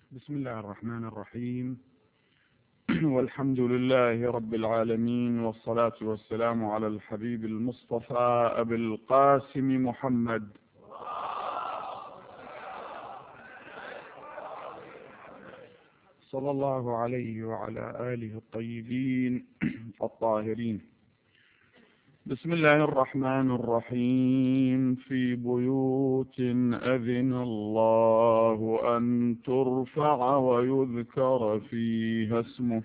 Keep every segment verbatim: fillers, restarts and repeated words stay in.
بسم الله الرحمن الرحيم. والحمد لله رب العالمين، والصلاة والسلام على الحبيب المصطفى أبي القاسم محمد صلى الله عليه وعلى آله الطيبين الطاهرين. بسم الله الرحمن الرحيم. في بيوت أذن الله أن ترفع ويذكر فيها اسمه.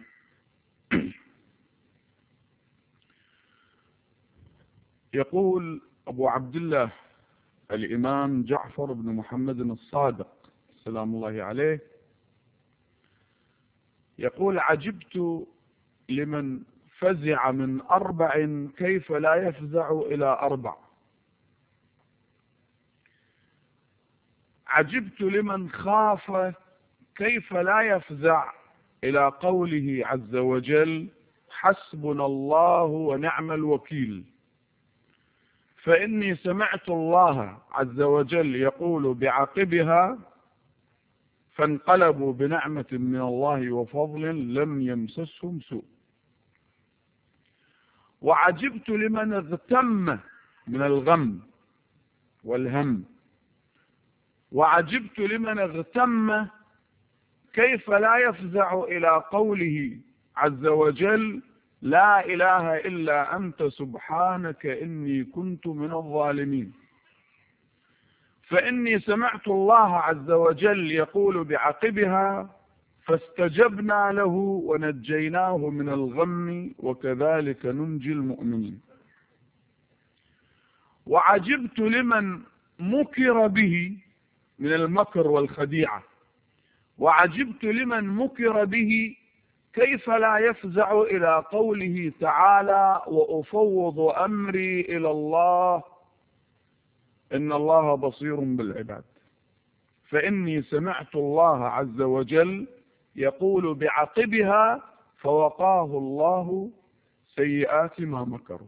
يقول أبو عبد الله الإمام جعفر بن محمد الصادق سلام الله عليه، يقول: عجبت لمن فزع من أربع كيف لا يفزع إلى أربع. عجبت لمن خاف كيف لا يفزع إلى قوله عز وجل: حسبنا الله ونعم الوكيل. فإني سمعت الله عز وجل يقول بعقبها: فانقلبوا بنعمة من الله وفضل لم يمسسهم سوء. وعجبت لمن اغتم من الغم والهم. وعجبت لمن اغتم كيف لا يفزع إلى قوله عز وجل: لا إله إلا أنت سبحانك إني كنت من الظالمين. فإني سمعت الله عز وجل يقول بعقبها: فاستجبنا له ونجيناه من الغم وكذلك ننجي المؤمنين. وعجبت لمن مكر به من المكر والخديعة. وعجبت لمن مكر به كيف لا يفزع إلى قوله تعالى: وأفوض أمري إلى الله إن الله بصير بالعباد. فإني سمعت الله عز وجل يقول بعقبها: فوقاه الله سيئات ما مكروا.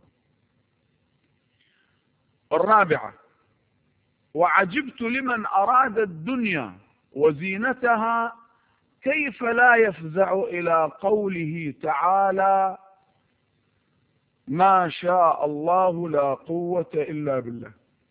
الرابعة: وعجبت لمن أراد الدنيا وزينتها كيف لا يفزع إلى قوله تعالى: ما شاء الله لا قوة إلا بالله.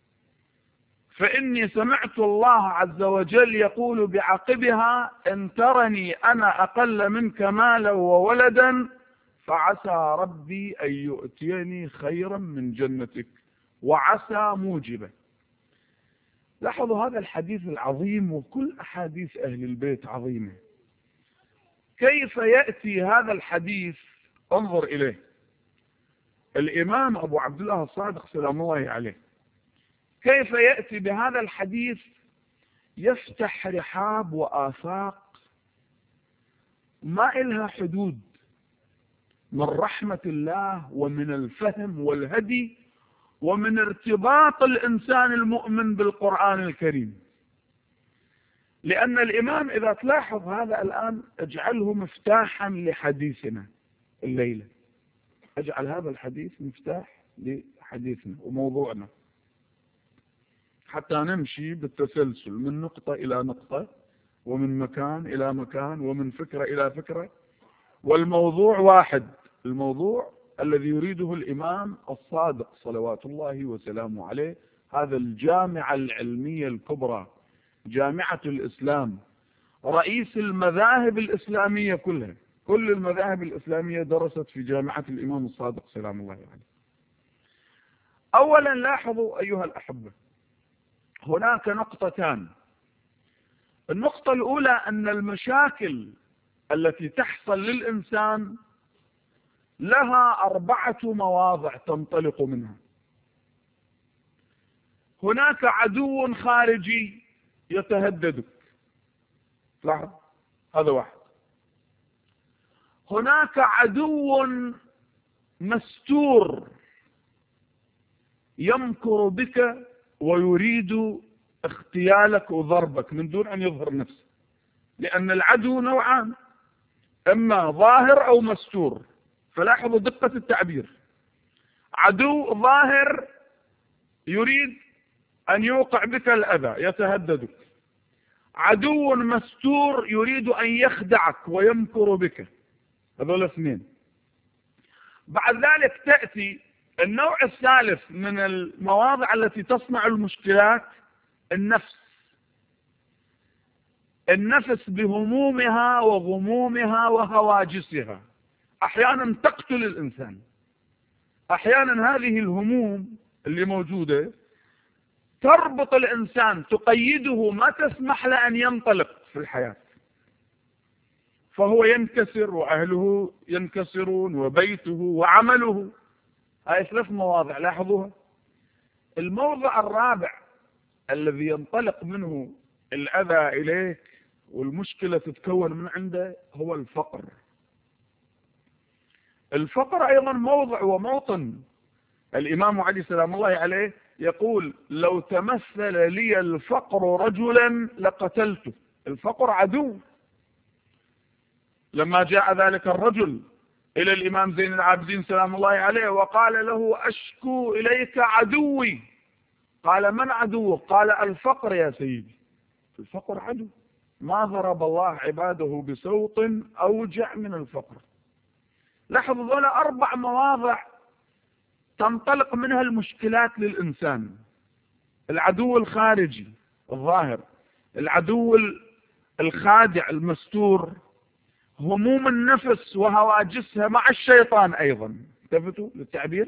فإني سمعت الله عز وجل يقول بعقبها: إن ترني أنا أقل منك مالا وولدا فعسى ربي أن يؤتيني خيرا من جنتك وعسى موجبه. لاحظوا هذا الحديث العظيم، وكل أحاديث أهل البيت عظيمة. كيف يأتي هذا الحديث؟ انظر إليه. الإمام أبو عبد الله الصادق سلام الله عليه كيف يأتي بهذا الحديث؟ يفتح رحاب وآفاق ما إلها حدود من رحمة الله ومن الفهم والهدي ومن ارتباط الإنسان المؤمن بالقرآن الكريم. لأن الإمام إذا تلاحظ هذا الآن اجعله مفتاحا لحديثنا الليلة. اجعل هذا الحديث مفتاح لحديثنا وموضوعنا، حتى نمشي بالتسلسل من نقطة إلى نقطة، ومن مكان إلى مكان، ومن فكرة إلى فكرة، والموضوع واحد، الموضوع الذي يريده الإمام الصادق صلوات الله وسلامه عليه. هذا الجامعة العلمية الكبرى، جامعة الإسلام، رئيس المذاهب الإسلامية كلها، كل المذاهب الإسلامية درست في جامعة الإمام الصادق سلام الله عليه. أولا لاحظوا أيها الأحبة، هناك نقطتان. النقطة الأولى أن المشاكل التي تحصل للإنسان لها أربعة مواضع تنطلق منها. هناك عدو خارجي يتهددك، لاحظ هذا واحد. هناك عدو مستور يمكر بك ويريد اغتيالك وضربك من دون أن يظهر نفسه، لأن العدو نوعان، إما ظاهر أو مستور. فلاحظوا دقة التعبير. عدو ظاهر يريد أن يوقع بك الأذى، يتهددك. عدو مستور يريد أن يخدعك ويمكر بك. هذول اثنين. بعد ذلك تأتي النوع الثالث من المواضع التي تصنع المشكلات، النفس. النفس بهمومها وغمومها وهواجسها أحيانا تقتل الإنسان. أحيانا هذه الهموم اللي موجودة تربط الإنسان، تقيده، ما تسمح له أن ينطلق في الحياة، فهو ينكسر وأهله ينكسرون وبيته وعمله. هاي ثلاث مواضع لاحظوها. الموضع الرابع الذي ينطلق منه الأذى إليك والمشكلة تتكون من عنده هو الفقر. الفقر أيضا موضع وموطن. الإمام علي سلام الله عليه يقول: لو تمثل لي الفقر رجلا لقتلته. الفقر عدو. لما جاء ذلك الرجل إلى الإمام زين العابدين سلام الله عليه وقال له: أشكو إليك عدوي. قال: من عدوك؟ قال: الفقر يا سيدي. الفقر عدو. ما ضرب الله عباده بسوط أوجع من الفقر. لاحظوا ذولا أربع مواضع تنطلق منها المشكلات للإنسان: العدو الخارجي الظاهر، العدو الخادع المستور، هموم النفس وهواجسها مع الشيطان أيضا، التفتوا للتعبير،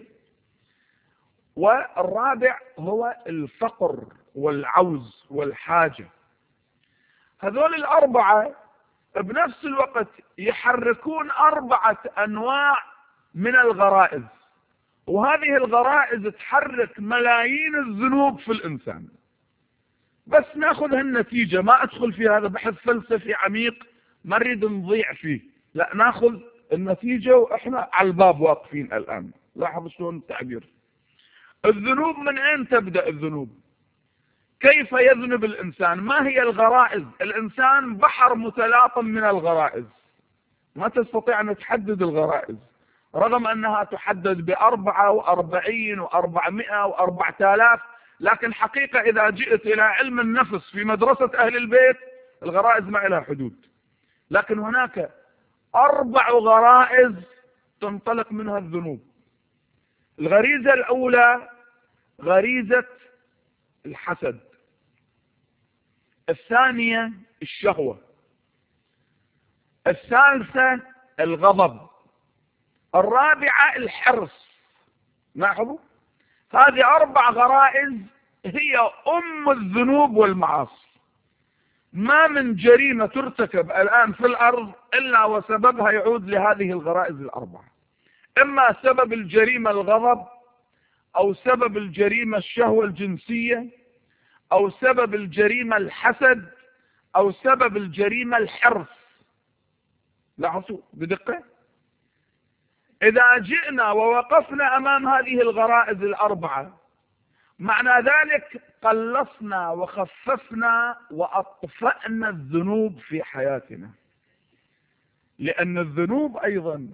والرابع هو الفقر والعوز والحاجة. هذول الأربعة بنفس الوقت يحركون أربعة أنواع من الغرائز، وهذه الغرائز تحرك ملايين الذنوب في الإنسان. بس ناخذ هالنتيجة، ما أدخل في هذا بحث فلسفي عميق ما نريد نضيع فيه، لا ناخذ النتيجة وإحنا على الباب واقفين الآن. لاحظوا شلون التعبير. الذنوب من أين تبدأ الذنوب؟ كيف يذنب الإنسان؟ ما هي الغرائز؟ الإنسان بحر متلاطم من الغرائز، ما تستطيع أن تحدد الغرائز، رغم أنها تحدد بأربعة وأربعين وأربعمائة وأربعة آلاف، لكن حقيقة إذا جئت إلى علم النفس في مدرسة أهل البيت الغرائز ما لها حدود. لكن هناك أربع غرائز تنطلق منها الذنوب. الغريزة الأولى غريزة الحسد، الثانية الشهوة، الثالثة الغضب، الرابعة الحرص. لاحظوا هذه أربع غرائز هي أم الذنوب والمعاصي. ما من جريمة ترتكب الآن في الأرض إلا وسببها يعود لهذه الغرائز الأربعة. إما سبب الجريمة الغضب، أو سبب الجريمة الشهوة الجنسية، أو سبب الجريمة الحسد، أو سبب الجريمة الحرص. لاحظوا بدقة. إذا جئنا ووقفنا أمام هذه الغرائز الأربعة معنى ذلك قلصنا وخففنا وأطفأنا الذنوب في حياتنا. لأن الذنوب أيضا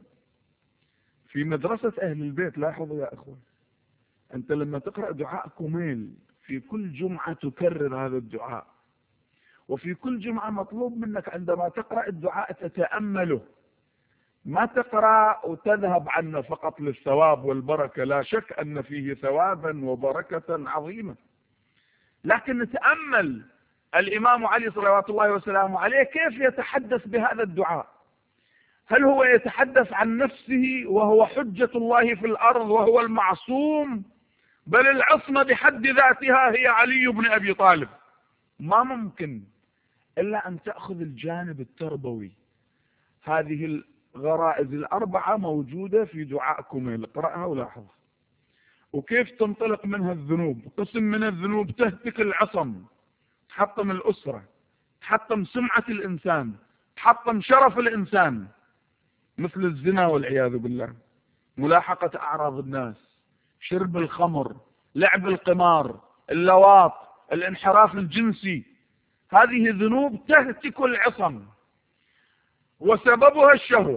في مدرسة أهل البيت. لاحظوا يا أخوة، أنت لما تقرأ دعاء كميل في كل جمعة تكرر هذا الدعاء، وفي كل جمعة مطلوب منك عندما تقرأ الدعاء تتأمله، ما تقرأ وتذهب عنه فقط للثواب والبركة، لا شك أن فيه ثوابا وبركة عظيمة، لكن تأمل الإمام علي صلوات الله وسلامه عليه كيف يتحدث بهذا الدعاء. هل هو يتحدث عن نفسه وهو حجة الله في الأرض وهو المعصوم؟ بل العصمة بحد ذاتها هي علي بن أبي طالب. ما ممكن إلا أن تأخذ الجانب التربوي. هذه الغرائز الأربعة موجودة في دعاء كميل، اقرأها ولاحظها. وكيف تنطلق منها الذنوب. قسم من الذنوب تهتك العصم، تحطم الأسرة، تحطم سمعة الإنسان، تحطم شرف الإنسان، مثل الزنا والعياذ بالله، ملاحقة أعراض الناس، شرب الخمر، لعب القمار، اللواط، الانحراف الجنسي. هذه ذنوب تهتك العصم وسببها الشهوة.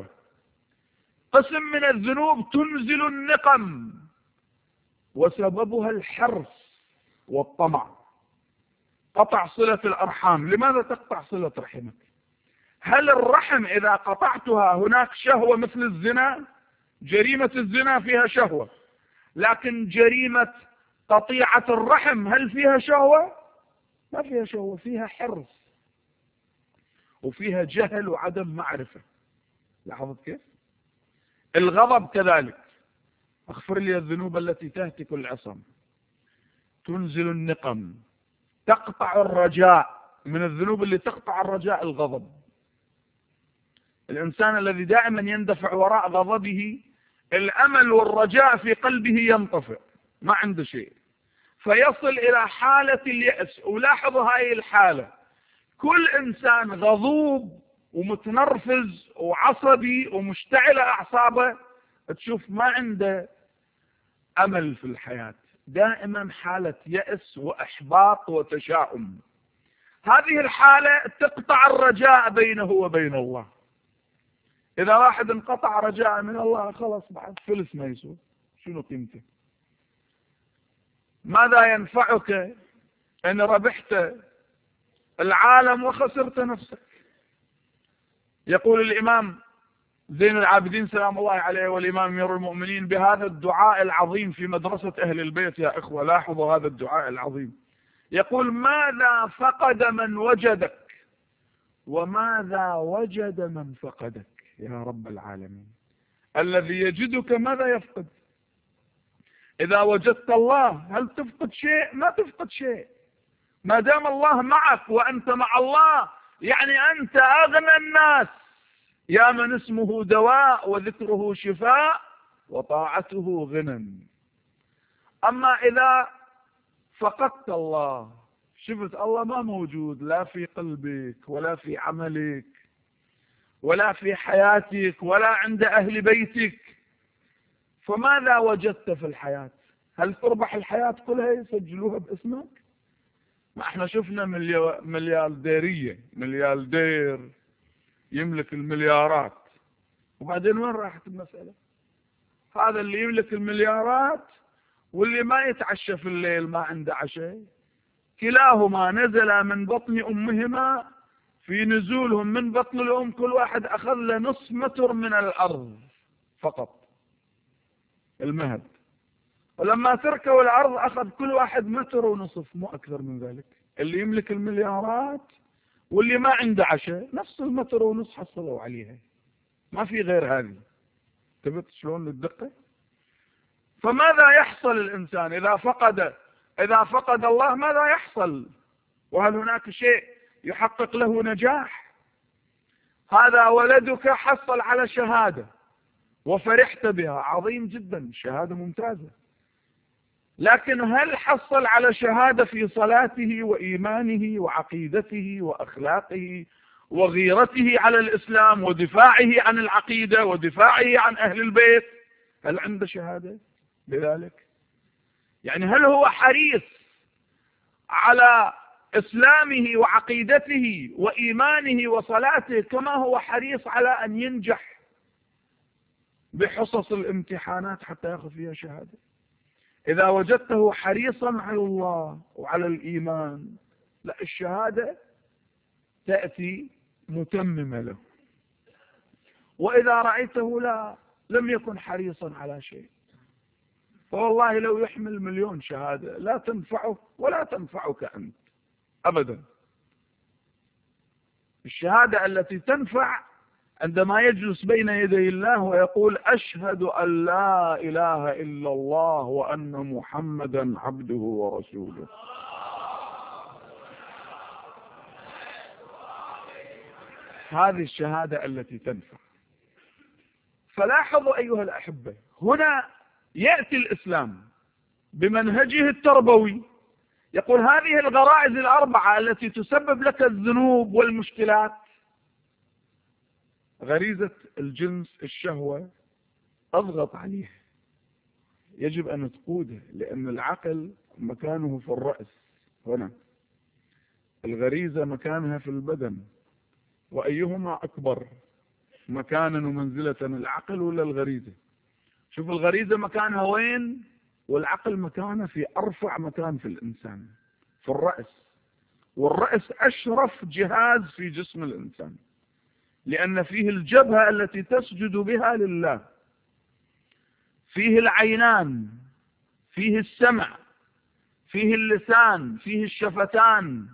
قسم من الذنوب تنزل النقم وسببها الحرص والطمع. قطع صلة الأرحام. لماذا تقطع صلة رحمك؟ هل الرحم إذا قطعتها هناك شهوة مثل الزنا؟ جريمة الزنا فيها شهوة، لكن جريمة قطيعة الرحم هل فيها شهوة؟ ما فيها شهوة، فيها حرص وفيها جهل وعدم معرفة. لاحظت كيف؟ الغضب كذلك، اغفر لي الذنوب التي تهتك العصم، تنزل النقم، تقطع الرجاء. من الذنوب اللي تقطع الرجاء الغضب. الإنسان الذي دائما يندفع وراء غضبه الأمل والرجاء في قلبه ينطفئ، ما عنده شيء، فيصل إلى حالة اليأس. ولاحظوا هاي الحالة، كل إنسان غضوب ومتنرفز وعصبي ومشتعل أعصابه تشوف ما عنده أمل في الحياة، دائما حالة يأس وإحباط وتشاؤم. هذه الحالة تقطع الرجاء بينه وبين الله. إذا واحد انقطع رجاء من الله خلاص بعد فلس ما يسوى، شنو قيمته؟ ماذا ينفعك إن ربحت العالم وخسرت نفسك؟ يقول الإمام زين العابدين سلام الله عليه والإمام أمير المؤمنين بهذا الدعاء العظيم في مدرسة أهل البيت. يا إخوة لاحظوا هذا الدعاء العظيم، يقول: ماذا فقد من وجدك وماذا وجد من فقدك يا رب العالمين. الذي يجدك ماذا يفقد؟ إذا وجدت الله هل تفقد شيء؟ ما تفقد شيء، ما دام الله معك وأنت مع الله يعني أنت أغنى الناس. يا من اسمه دواء وذكره شفاء وطاعته غنى. أما إذا فقدت الله، شفت الله ما موجود لا في قلبك ولا في عملك ولا في حياتك ولا عند أهل بيتك، فماذا وجدت في الحياة؟ هل تربح الحياة كلها يسجلوها باسمك؟ ما احنا شفنا مليارديرية، ملياردير يملك المليارات، وبعدين وين راحت المسألة؟ هذا اللي يملك المليارات واللي ما يتعشى في الليل ما عنده عشاء، كلاهما نزل من بطن أمهما، في نزولهم من بطن الأم كل واحد أخذ له نصف متر من الأرض فقط المهد، ولما تركوا الأرض أخذ كل واحد متر ونصف، مو أكثر من ذلك. اللي يملك المليارات واللي ما عنده عشاء نفس المتر ونصف حصلوا عليها، ما في غير هذه. تبت شلون الدقة؟ فماذا يحصل الإنسان إذا فقد إذا فقد الله؟ ماذا يحصل؟ وهل هناك شيء يحقق له نجاح؟ هذا ولدك حصل على شهادة وفرحت بها، عظيم جدا، شهادة ممتازة، لكن هل حصل على شهادة في صلاته وإيمانه وعقيدته وأخلاقه وغيرته على الإسلام ودفاعه عن العقيدة ودفاعه عن أهل البيت؟ هل عنده شهادة بذلك؟ يعني هل هو حريص على إسلامه وعقيدته وإيمانه وصلاته كما هو حريص على أن ينجح بحصص الامتحانات حتى يأخذ فيها شهادة؟ إذا وجدته حريصا على الله وعلى الإيمان، لا، الشهادة تأتي متممة له. وإذا رأيته لا لم يكن حريصا على شيء، فوالله لو يحمل مليون شهادة لا تنفعه ولا تنفعك أنت أبدا. الشهادة التي تنفع عندما يجلس بين يدي الله ويقول: أشهد أن لا إله إلا الله وأن محمدا عبده ورسوله. هذه الشهادة التي تنفع. فلاحظوا أيها الأحبة، هنا يأتي الإسلام بمنهجه التربوي يقول: هذه الغرائز الأربعة التي تسبب لك الذنوب والمشكلات، غريزة الجنس الشهوة اضغط عليها، يجب أن تقودها، لأن العقل مكانه في الرأس هنا، الغريزة مكانها في البدن، وأيهما أكبر مكانا ومنزلة، العقل ولا الغريزة؟ شوف الغريزة مكانها وين، والعقل مكانه في أرفع مكان في الإنسان، في الرأس، والرأس أشرف جهاز في جسم الإنسان، لأن فيه الجبهة التي تسجد بها لله، فيه العينان، فيه السمع، فيه اللسان، فيه الشفتان.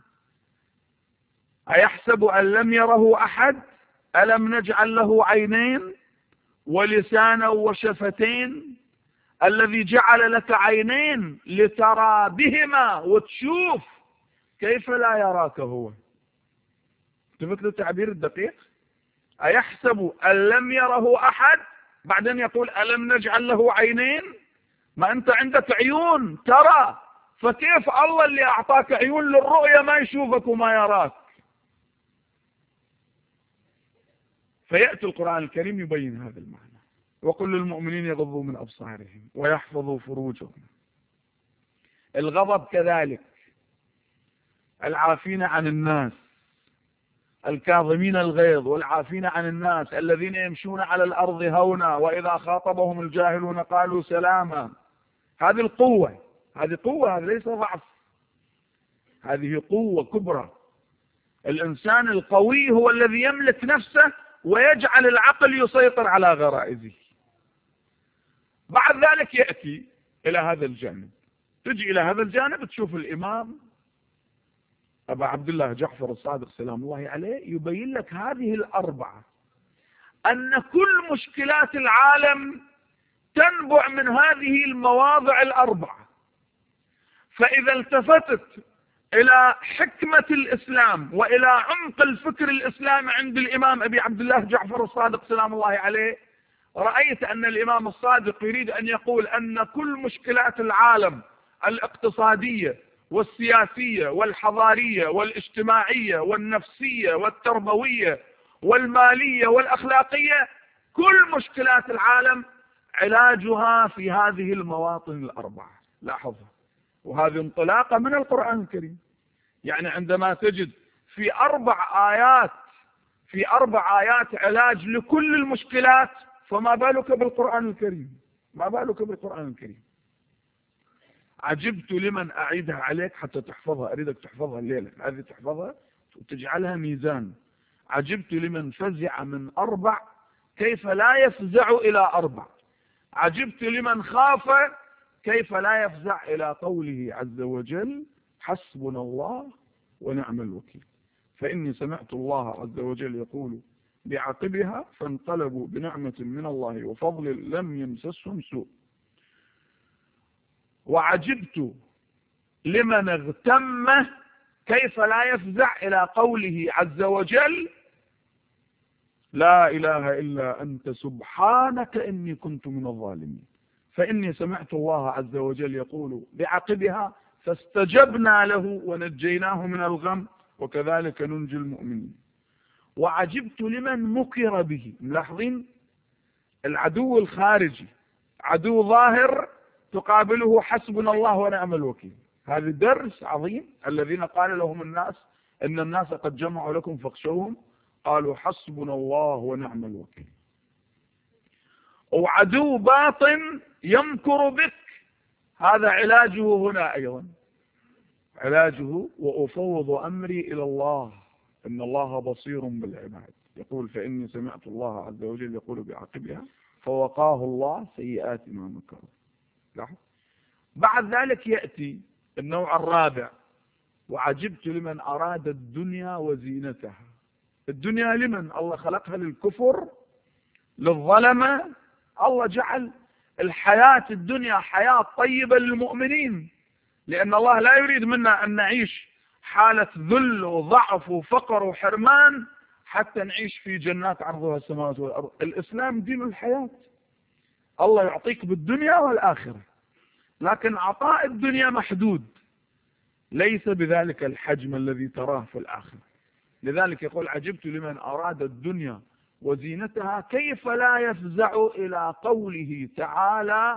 أيحسب أن لم يره أحد؟ ألم نجعل له عينين ولسانا وشفتين؟ الذي جعل لك عينين لترى بهما وتشوف، كيف لا يراك هو؟ تفت له التعبير الدقيق. أيحسب أن لم يره أحد، بعدين يقول ألم نجعل له عينين؟ ما أنت عندك عيون ترى، فكيف الله اللي أعطاك عيون للرؤية ما يشوفك وما يراك؟ فيأتي القرآن الكريم يبين هذا المعنى. وقل للمؤمنين يغضوا من أبصارهم ويحفظوا فروجهم. الغضب كذلك، العافين عن الناس، الكاظمين الغيظ والعافين عن الناس، الذين يمشون على الأرض هونا وإذا خاطبهم الجاهلون قالوا سلاما. هذه القوة، هذه قوة، هذا ليس ضعف، هذه قوة كبرى. الإنسان القوي هو الذي يملك نفسه ويجعل العقل يسيطر على غرائزه. بعد ذلك يأتي إلى هذا الجانب، تجي إلى هذا الجانب تشوف الإمام أبا عبد الله جعفر الصادق سلام الله عليه يبين لك هذه الأربعة، أن كل مشكلات العالم تنبع من هذه المواضع الأربعة. فإذا التفتت إلى حكمة الإسلام وإلى عمق الفكر الإسلامي عند الإمام أبي عبد الله جعفر الصادق سلام الله عليه، رأيت أن الإمام الصادق يريد أن يقول أن كل مشكلات العالم الاقتصادية والسياسية والحضارية والاجتماعية والنفسية والتربوية والمالية والأخلاقية، كل مشكلات العالم علاجها في هذه المواطن الأربعة. لاحظها، وهذه انطلاقة من القرآن الكريم. يعني عندما تجد في أربع آيات في أربع آيات علاج لكل المشكلات، فما بالك بالقرآن الكريم؟ ما بالك بالقرآن الكريم؟ عجبت لمن أعيدها عليك حتى تحفظها، أريدك تحفظها الليلة هذه، تحفظها وتجعلها ميزان. عجبت لمن فزع من أربع كيف لا يفزع إلى أربع. عجبت لمن خاف كيف لا يفزع إلى قوله عز وجل حسبنا الله ونعم الوكيل. فإني سمعت الله عز وجل يقول بعقبها فانقلبوا بنعمة من الله وفضل لم يمسسهم سوء. وعجبت لمن اغتم كيف لا يفزع إلى قوله عز وجل لا إله إلا أنت سبحانك إني كنت من الظالمين. فإني سمعت الله عز وجل يقول بعقبها فاستجبنا له ونجيناه من الغم وكذلك ننجي المؤمنين. وعجبت لمن مكر به. ملاحظين العدو الخارجي عدو ظاهر تقابله حسبنا الله ونعم الوكيل. هذا درس عظيم. الذين قال لهم الناس إن الناس قد جمعوا لكم فاخشوهم قالوا حسبنا الله ونعم الوكيل. وعدو باطن يمكر بك، هذا علاجه هنا أيضا، علاجه وأفوض أمري إلى الله إن الله بصير بالعباد. يقول فإني سمعت الله عز وجل يقول بعقبها فوقاه الله سيئات ما مكروا. لاحظ. بعد ذلك يأتي النوع الرابع وعجبت لمن أراد الدنيا وزينتها. الدنيا لمن؟ الله خلقها للكفر للظلمة. الله جعل الحياة الدنيا حياة طيبة للمؤمنين، لأن الله لا يريد منا أن نعيش حالة ذل وضعف وفقر وحرمان حتى نعيش في جنات عرضها السماوات والأرض. الإسلام دين الحياة. الله يعطيك بالدنيا والآخرة، لكن عطاء الدنيا محدود، ليس بذلك الحجم الذي تراه في الآخرة. لذلك يقول عجبت لمن أراد الدنيا وزينتها كيف لا يفزع إلى قوله تعالى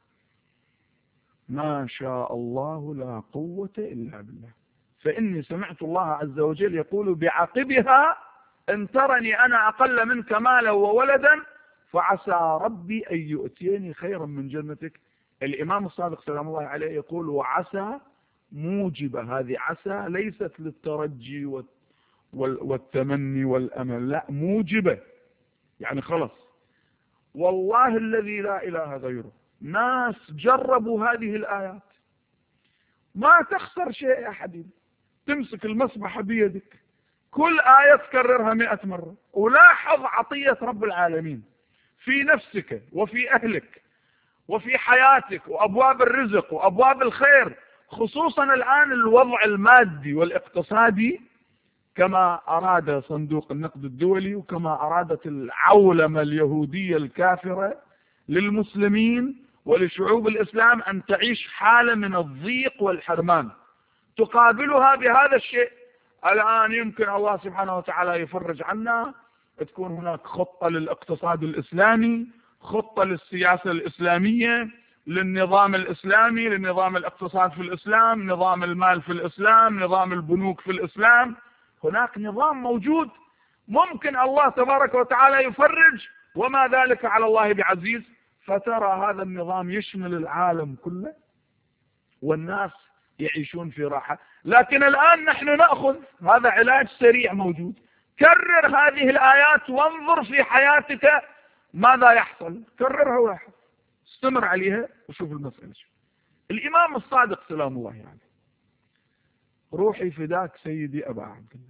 ما شاء الله لا قوة إلا بالله. فإني سمعت الله عز وجل يقول بعقبها إن ترني أنا أقل منك مالا وولدا فعسى ربي أن يؤتيني خيرا من جنتك. الإمام الصادق سلام الله عليه يقول وعسى موجبة، هذه عسى ليست للترجي والتمني والأمل، لا، موجبة، يعني خلص. والله الذي لا إله غيره، ناس جربوا هذه الآيات، ما تخسر شيء يا حبيبي. تمسك المصباح بيدك، كل آية تكررها مئة مرة، ولاحظ عطية رب العالمين في نفسك وفي أهلك وفي حياتك وأبواب الرزق وأبواب الخير، خصوصا الآن الوضع المادي والاقتصادي كما أراد صندوق النقد الدولي وكما أرادت العولمة اليهودية الكافرة للمسلمين ولشعوب الإسلام أن تعيش حالة من الضيق والحرمان، تقابلها بهذا الشيء. الآن يمكن الله سبحانه وتعالى يفرج عنا، تكون هناك خطة للاقتصاد الإسلامي، خطة للسياسة الإسلامية، للنظام الإسلامي، للنظام الاقتصاد في الإسلام، نظام المال في الإسلام، نظام البنوك في الإسلام. هناك نظام موجود، ممكن الله تبارك وتعالى يفرج، وما ذلك على الله بعزيز. فترى هذا النظام يشمل العالم كله والناس يعيشون في راحة. لكن الآن نحن نأخذ هذا علاج سريع موجود، كرر هذه الآيات وانظر في حياتك ماذا يحصل، كررها ولاحظ، استمر عليها وشوف المسألة. الإمام الصادق سلام الله عليه، يعني روحي فداك سيدي أبا عبد الله،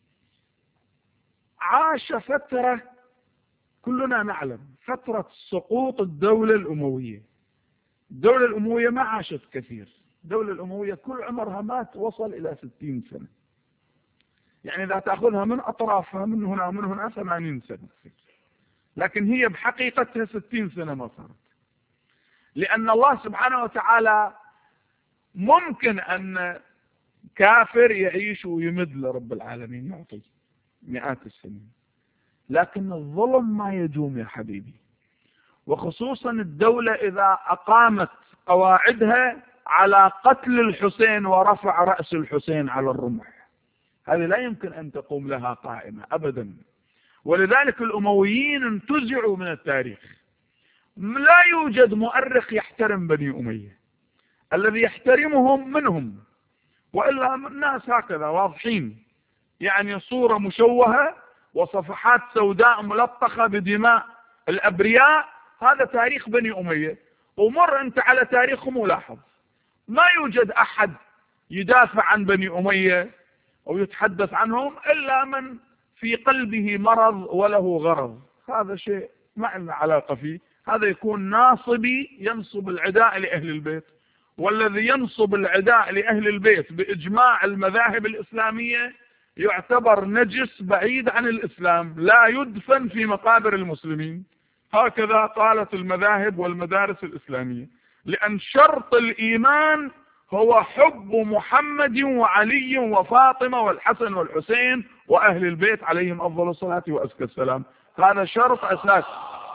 عاش فترة كلنا نعلم، فترة سقوط الدولة الأموية. الدولة الأموية ما عاشت كثير، الدولة الأموية كل عمرها ما توصل إلى ستين سنة، يعني إذا تأخذها من أطرافها من هنا ومن هنا ثمانين سنة، لكن هي بحقيقتها ستين سنة ما صارت. لأن الله سبحانه وتعالى ممكن أن كافر يعيش ويمد لرب العالمين يعطي مئات السنين، لكن الظلم ما يدوم يا حبيبي، وخصوصا الدولة إذا أقامت قواعدها على قتل الحسين ورفع رأس الحسين على الرمح، هذه لا يمكن أن تقوم لها قائمة أبدا. ولذلك الأمويين انتزعوا من التاريخ، لا يوجد مؤرخ يحترم بني أمية، الذي يحترمهم منهم، وإلا الناس هكذا واضحين، يعني صورة مشوهة وصفحات سوداء ملطخة بدماء الأبرياء، هذا تاريخ بني أمية. ومر أنت على تاريخهم ولاحظ ما يوجد أحد يدافع عن بني أمية أو يتحدث عنهم إلا من في قلبه مرض وله غرض، هذا شيء ما لنا علاقة فيه، هذا يكون ناصبي ينصب العداء لأهل البيت، والذي ينصب العداء لأهل البيت بإجماع المذاهب الإسلامية يعتبر نجس بعيد عن الإسلام، لا يدفن في مقابر المسلمين، هكذا قالت المذاهب والمدارس الإسلامية، لأن شرط الإيمان هو حب محمد وعلي وفاطمة والحسن والحسين وأهل البيت عليهم أفضل الصلاة وأزكى السلام، هذا شرط أساس.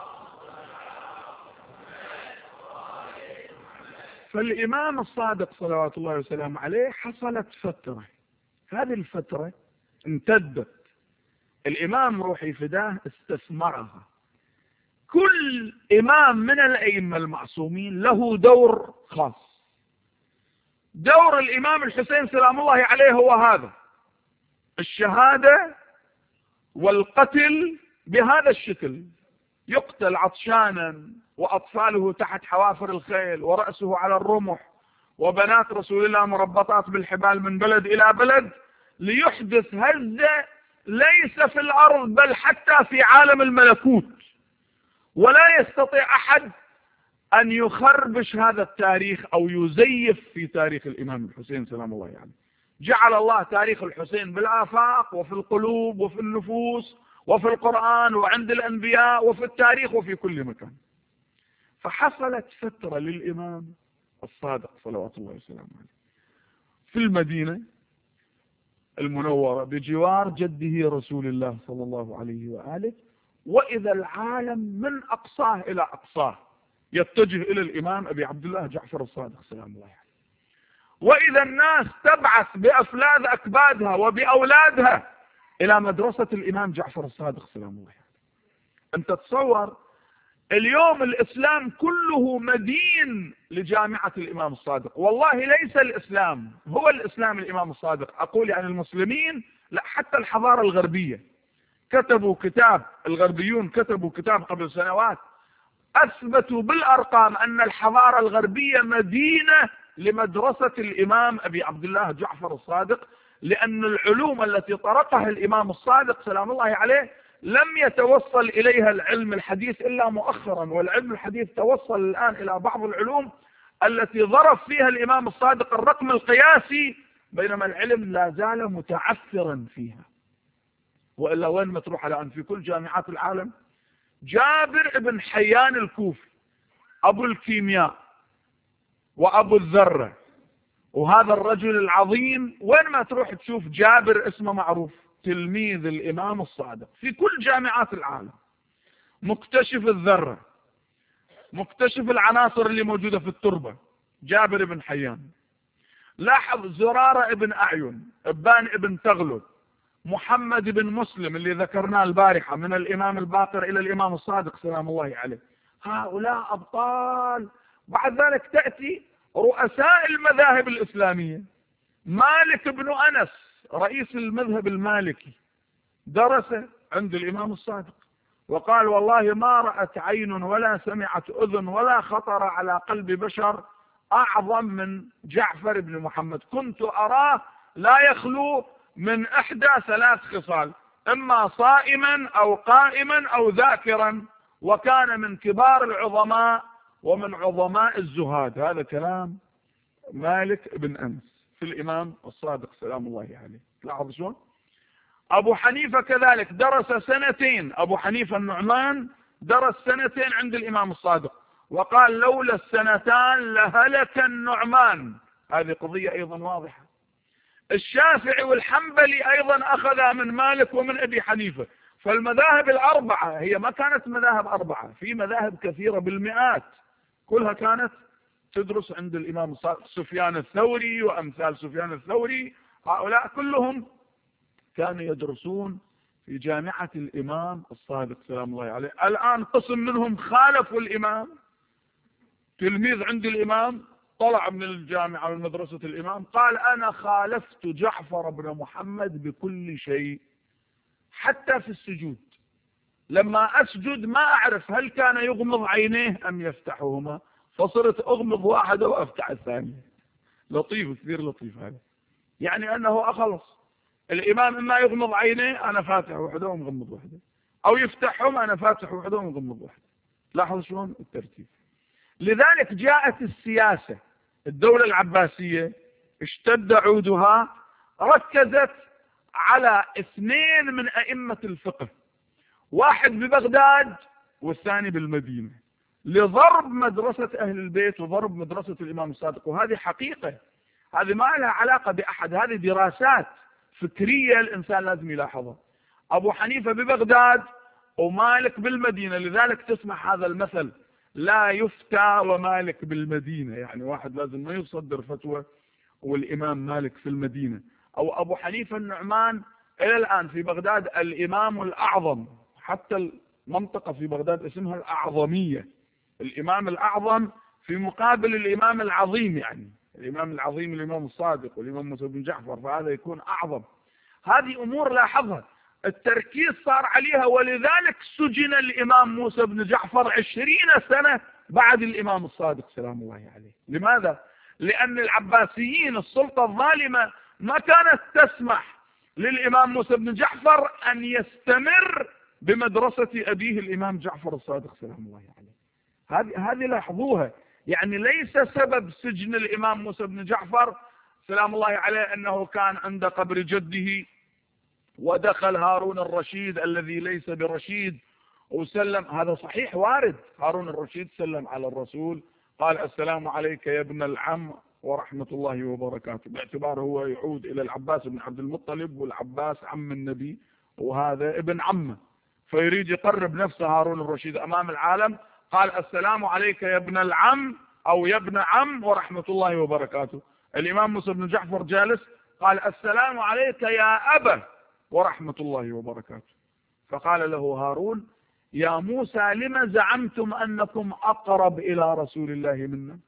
فالإمام الصادق صلوات الله وسلامه عليه حصلت فترة، هذه الفترة امتدت، الإمام روحي فداه استثمرها. كل إمام من الأئمة المعصومين له دور خاص. دور الإمام الحسين سلام الله عليه هو هذا، الشهادة والقتل بهذا الشكل، يقتل عطشانا وأطفاله تحت حوافر الخيل ورأسه على الرمح وبنات رسول الله مربطات بالحبال من بلد إلى بلد، ليحدث هزة ليس في الأرض بل حتى في عالم الملكوت، ولا يستطيع أحد أن يخربش هذا التاريخ أو يزيف في تاريخ الإمام الحسين سلام الله عليه. يعني جعل الله تاريخ الحسين بالآفاق وفي القلوب وفي النفوس وفي القرآن وعند الأنبياء وفي التاريخ وفي كل مكان. فحصلت فترة للإمام الصادق صلوات الله وسلامه عليه في المدينة المنورة بجوار جده رسول الله صلى الله عليه وآله، وإذا العالم من أقصاه إلى أقصاه يتجه إلى الإمام أبي عبد الله جعفر الصادق سلام الله عليه، وإذا الناس تبعث بأفلاذ أكبادها وبأولادها إلى مدرسة الإمام جعفر الصادق سلام الله عليه. أنت تصور اليوم الإسلام كله مدين لجامعة الإمام الصادق. والله ليس الإسلام هو الإسلام الإمام الصادق، أقول يعني المسلمين، لا، حتى الحضارة الغربية كتبوا كتاب، الغربيون كتبوا كتاب قبل سنوات أثبتوا بالأرقام أن الحضارة الغربية مدينة لمدرسة الإمام أبي عبد الله جعفر الصادق، لأن العلوم التي طرقها الإمام الصادق سلام الله عليه لم يتوصل إليها العلم الحديث إلا مؤخرا، والعلم الحديث توصل الآن إلى بعض العلوم التي ضرب فيها الإمام الصادق الرقم القياسي، بينما العلم لا زال متعثرا فيها. وإلا وين ما تروح الآن في كل جامعات العالم، جابر بن حيان الكوفي أبو الكيمياء وأبو الذرة، وهذا الرجل العظيم وين ما تروح تشوف جابر اسمه معروف، تلميذ الإمام الصادق في كل جامعات العالم، مكتشف الذرة، مكتشف العناصر اللي موجودة في التربة، جابر بن حيان. لاحظ زرارة ابن أعين، ابان ابن تغلب، محمد بن مسلم اللي ذكرناه البارحة من الإمام الباقر إلى الإمام الصادق سلام الله عليه، هؤلاء أبطال. بعد ذلك تأتي رؤساء المذاهب الإسلامية، مالك بن أنس رئيس المذهب المالكي درس عند الإمام الصادق وقال والله ما رأت عين ولا سمعت أذن ولا خطر على قلب بشر أعظم من جعفر بن محمد، كنت أراه لا يخلو من إحدى ثلاث خصال، إما صائما أو قائما أو ذاكرا، وكان من كبار العظماء ومن عظماء الزهاد. هذا كلام مالك بن أنس في الإمام الصادق سلام الله عليه. لاحظ شلون. أبو حنيفة كذلك درس سنتين، أبو حنيفة النعمان درس سنتين عند الإمام الصادق وقال لولا السنتان لهلك النعمان. هذه قضية أيضا واضحة. الشافعي والحنبلي أيضا أخذ من مالك ومن أبي حنيفة. فالمذاهب الأربعة هي ما كانت مذاهب أربعة، في مذاهب كثيرة بالمئات كلها كانت تدرس عند الإمام الصادق. سفيان الثوري وأمثال سفيان الثوري هؤلاء كلهم كانوا يدرسون في جامعة الإمام الصادق سلام الله عليه. الآن قسم منهم خالفوا الإمام، تلميذ عند الإمام طلع من الجامعة من مدرسة الإمام قال أنا خالفت جعفر بن محمد بكل شيء حتى في السجود، لما أسجد ما أعرف هل كان يغمض عينيه أم يفتحهما، فصرت أغمض واحدة وأفتح الثانية. لطيف كثير لطيف هذا، يعني أنه أخلص الإمام إما يغمض عينيه أنا فاتح واحدة ومغمض واحدة، أو يفتحهم أنا فاتح واحدة ومغمض واحدة. لاحظ شلون الترتيب. لذلك جاءت السياسة، الدولة العباسية اشتد عودها، ركزت على اثنين من أئمة الفقه، واحد ببغداد والثاني بالمدينة، لضرب مدرسة أهل البيت وضرب مدرسة الإمام الصادق. وهذه حقيقة، هذه ما لها علاقة بأحد، هذه دراسات فكرية الإنسان لازم يلاحظها. أبو حنيفة ببغداد ومالك بالمدينة، لذلك تسمع هذا المثل لا يفتى ومالك بالمدينة، يعني واحد لازم ما يصدر فتوى والإمام مالك في المدينة. أو أبو حنيفة النعمان إلى الآن في بغداد الإمام الأعظم، حتى المنطقة في بغداد اسمها الأعظمية، الإمام الأعظم في مقابل الإمام العظيم، يعني الإمام العظيم الإمام الصادق والإمام موسى بن جعفر، فهذا يكون أعظم. هذه أمور لاحظها، التركيز صار عليها، ولذلك سجن الإمام موسى بن جعفر عشرين سنة بعد الإمام الصادق سلام الله عليه. لماذا؟ لأن العباسيين السلطة الظالمة ما كانت تسمح للإمام موسى بن جعفر أن يستمر بمدرسة أبيه الإمام جعفر الصادق سلام الله عليه. هذه هذه لاحظوها، يعني ليس سبب سجن الإمام موسى بن جعفر سلام الله عليه أنه كان عند قبر جده ودخل هارون الرشيد الذي ليس برشيد وسلم. هذا صحيح وارد، هارون الرشيد سلم على الرسول قال السلام عليك يا ابن العم ورحمة الله وبركاته، باعتباره هو يعود إلى العباس بن عبد المطلب، والعباس عم النبي وهذا ابن عمه، فيريد يقرب نفسه هارون الرشيد أمام العالم، قال السلام عليك يا ابن العم أو يا ابن عم ورحمة الله وبركاته. الإمام موسى بن جعفر جالس قال السلام عليك يا أبا ورحمة الله وبركاته، فقال له هارون يا موسى لم زعمتم أنكم أقرب إلى رسول الله منا؟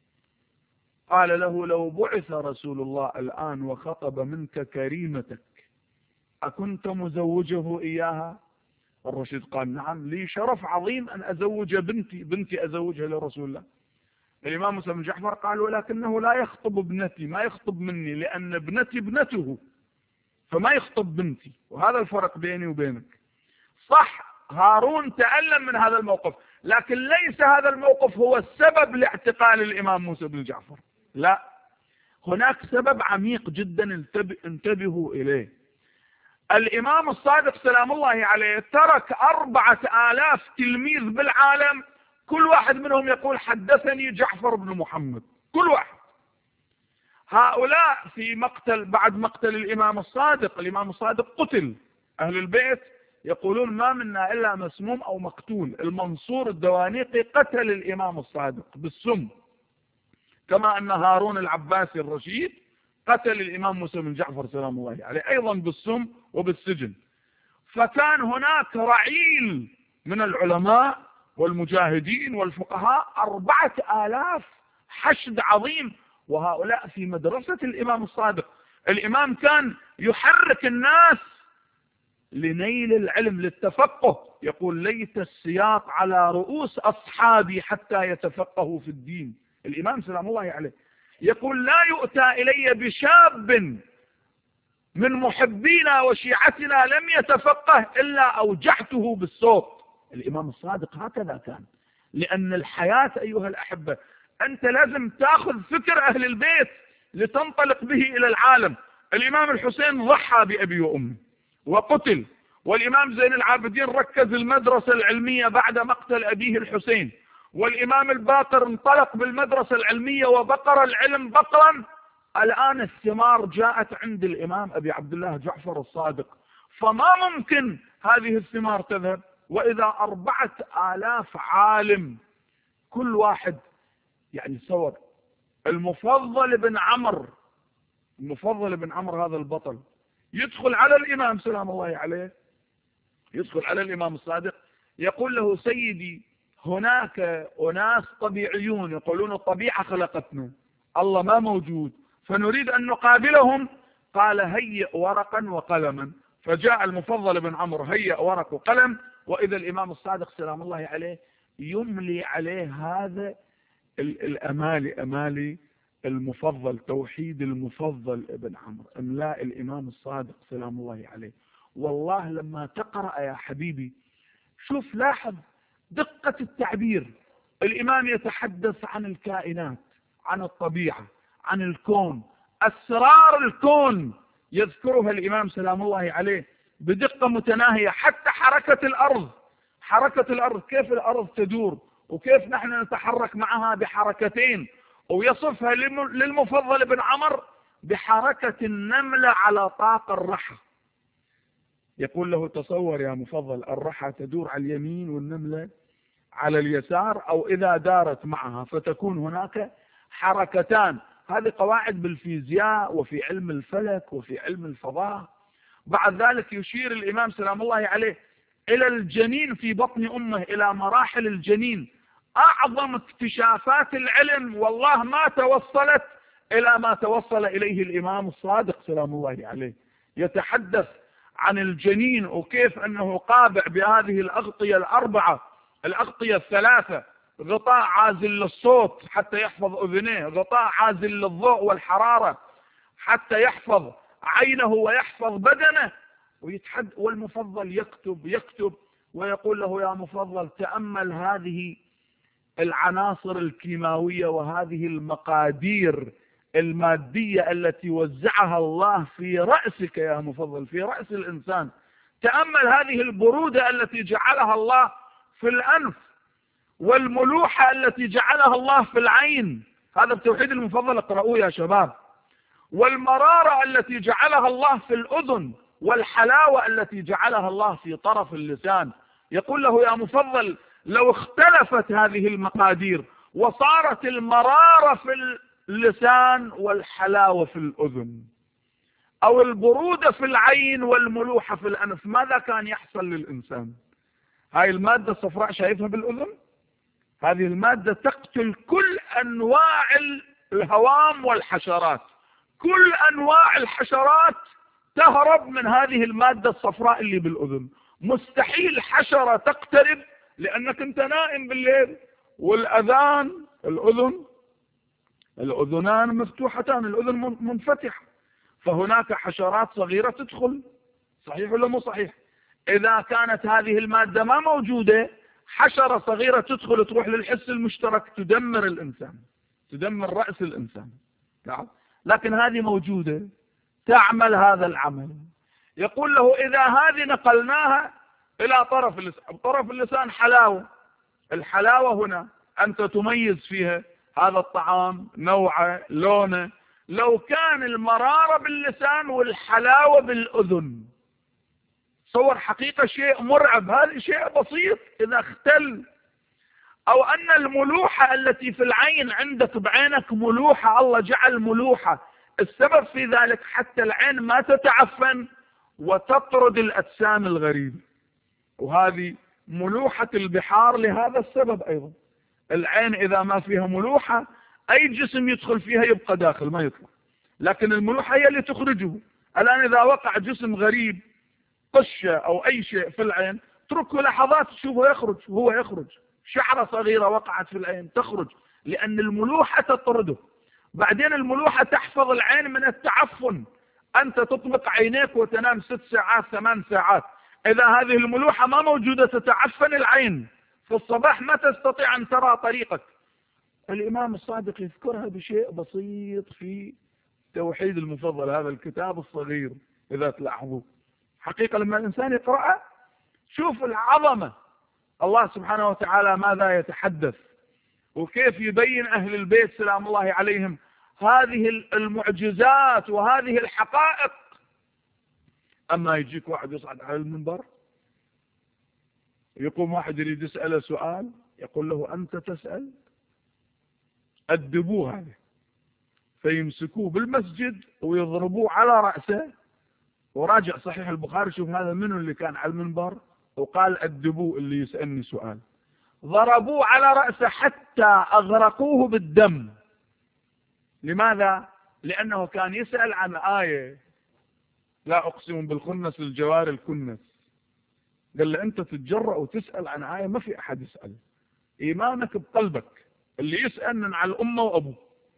قال له لو بعث رسول الله الآن وخطب منك كريمتك أكنت مزوجه إياها؟ الرشيد قال نعم، لي شرف عظيم أن أزوج بنتي بنتي أزوجها لرسول الله. الإمام موسى بن جعفر قال ولكنه لا يخطب ابنتي، ما يخطب مني، لأن ابنتي ابنته، فما يخطب بنتي، وهذا الفرق بيني وبينك. صح، هارون تألم من هذا الموقف، لكن ليس هذا الموقف هو السبب لاعتقال الإمام موسى بن جعفر، لا، هناك سبب عميق جدا انتبهوا إليه. الإمام الصادق سلام الله عليه ترك أربعة آلاف تلميذ بالعالم، كل واحد منهم يقول حدثني جعفر بن محمد، كل واحد. هؤلاء في مقتل بعد مقتل الإمام الصادق، الإمام الصادق قتل، أهل البيت يقولون ما منا إلا مسموم أو مقتول. المنصور الدوانيقي قتل الإمام الصادق بالسم، كما أن هارون العباسي الرشيد قتل الإمام موسى بن جعفر سلام الله عليه أيضا بالسم وبالسجن. فكان هناك رعيل من العلماء والمجاهدين والفقهاء، أربعة آلاف، حشد عظيم، وهؤلاء في مدرسة الإمام الصادق. الإمام كان يحرك الناس لنيل العلم، للتفقه، يقول ليت السياط على رؤوس أصحابي حتى يتفقهوا في الدين. الإمام سلام الله عليه يقول لا يؤتى إلي بشاب من محبينا وشيعتنا لم يتفقه إلا أوجعته بالصوت. الإمام الصادق هكذا كان، لأن الحياة أيها الأحبة أنت لازم تأخذ فكر أهل البيت لتنطلق به إلى العالم. الإمام الحسين ضحى بأبي وأمي وقتل، والإمام زين العابدين ركز المدرسة العلمية بعد مقتل أبيه الحسين، والإمام الباقر انطلق بالمدرسة العلمية وبقر العلم بقرا. الآن الثمار جاءت عند الإمام أبي عبد الله جعفر الصادق، فما ممكن هذه الثمار تذهب وإذا أربعة آلاف عالم كل واحد يعني صور. المفضل بن عمرو، المفضل بن عمرو هذا البطل يدخل على الإمام سلام الله عليه، يدخل على الإمام الصادق يقول له سيدي هناك أناس طبيعيون يقولون الطبيعة خلقتنا، الله ما موجود، فنريد أن نقابلهم. قال هيئ ورقا وقلما، فجاء المفضل بن عمرو هيئ ورق وقلم، وإذا الإمام الصادق سلام الله عليه يملي عليه هذا الأمالي، أمالي المفضل، توحيد المفضل ابن عمرو، املاء الإمام الصادق سلام الله عليه. والله لما تقرأ يا حبيبي شوف، لاحظ دقة التعبير. الإمام يتحدث عن الكائنات، عن الطبيعة، عن الكون، أسرار الكون يذكرها الإمام سلام الله عليه بدقة متناهية. حتى حركة الأرض، حركة الأرض كيف الأرض تدور وكيف نحن نتحرك معها بحركتين، ويصفها للمفضل بن عمرو بحركة النملة على طاق الرحى. يقول له تصور يا مفضل الرحى تدور على اليمين والنملة على اليسار، أو إذا دارت معها فتكون هناك حركتان. هذه قواعد بالفيزياء وفي علم الفلك وفي علم الفضاء. بعد ذلك يشير الإمام سلام الله عليه إلى الجنين في بطن أمه، إلى مراحل الجنين. أعظم اكتشافات العلم والله ما توصلت إلى ما توصل إليه الإمام الصادق سلام الله عليه. يتحدث عن الجنين وكيف أنه قابع بهذه الأغطية الأربعة، الأغطية الثلاثة، غطاء عازل للصوت حتى يحفظ أذنيه، غطاء عازل للضوء والحرارة حتى يحفظ عينه ويحفظ بدنه، ويتحد والمفضل يكتب يكتب ويقول له يا مفضل تأمل هذه العناصر الكيماوية وهذه المقادير المادية التي وزعها الله في رأسك يا مفضل، في رأس الإنسان. تأمل هذه البرودة التي جعلها الله في الأنف، والملوحة التي جعلها الله في العين، هذا بتوحيد المفضل اقرأوه يا شباب. والمرارة التي جعلها الله في الأذن، والحلاوة التي جعلها الله في طرف اللسان. يقول له يا مفضل لو اختلفت هذه المقادير وصارت المرارة في اللسان والحلاوة في الأذن، أو البرودة في العين والملوحة في الأنف، ماذا كان يحصل للإنسان؟ هاي المادة الصفراء شايفها بالأذن؟ هذه المادة تقتل كل أنواع الهوام والحشرات. كل أنواع الحشرات تهرب من هذه المادة الصفراء اللي بالأذن. مستحيل حشرة تقترب، لأنك أنت نائم بالليل والأذان الأذن الأذنان مفتوحتان، الأذن منفتحة، فهناك حشرات صغيرة تدخل. صحيح ولا مو صحيح؟ إذا كانت هذه المادة ما موجودة، حشرة صغيرة تدخل تروح للحس المشترك تدمر الإنسان، تدمر رأس الإنسان. لكن هذه موجودة تعمل هذا العمل. يقول له إذا هذه نقلناها إلى طرف اللسان، طرف اللسان حلاوة، الحلاوة هنا أنت تميز فيها هذا الطعام، نوعه، لونه. لو كان المرارة باللسان والحلاوة بالأذن، صور حقيقة شيء مرعب. هذا شيء بسيط إذا اختل. أو أن الملوحة التي في العين عندك بعينك ملوحة، الله جعل ملوحة، السبب في ذلك حتى العين ما تتعفن وتطرد الأجسام الغريبة. وهذه ملوحة البحار لهذا السبب أيضا. العين إذا ما فيها ملوحة أي جسم يدخل فيها يبقى داخل ما يطلع، لكن الملوحة هي اللي تخرجه. الآن إذا وقع جسم غريب، قشة أو أي شيء في العين، تركه لحظات تشوفه يخرج، وهو يخرج. شعرة صغيرة وقعت في العين تخرج، لأن الملوحة تطرده. بعدين الملوحة تحفظ العين من التعفن. أنت تطبق عينيك وتنام ست ساعات ثمان ساعات، إذا هذه الملوحة ما موجودة تتعفن العين، في الصباح ما تستطيع أن ترى طريقك. الإمام الصادق يذكرها بشيء بسيط في توحيد المفضل، هذا الكتاب الصغير. إذا تلاحظوا حقيقة لما الإنسان يقرأه شوف العظمة. الله سبحانه وتعالى ماذا يتحدث، وكيف يبين أهل البيت سلام الله عليهم هذه المعجزات وهذه الحقائق. أما يجيك واحد يصعد على المنبر، يقوم واحد يريد يسأله سؤال، يقول له أنت تسأل؟ أدبوه هذا، فيمسكوه بالمسجد ويضربوه على رأسه. وراجع صحيح البخاري، شوف هذا منه اللي كان على المنبر وقال أدبوه اللي يسألني سؤال. ضربوه على رأسه حتى أغرقوه بالدم. لماذا؟ لأنه كان يسأل عن آية، لا أقسم بالخنس الجوار الكنس. قال له أنت تتجرأ وتسأل عن آية ما في أحد يسأل. إيمانك بقلبك. اللي يسأل من على الأمة وأبوه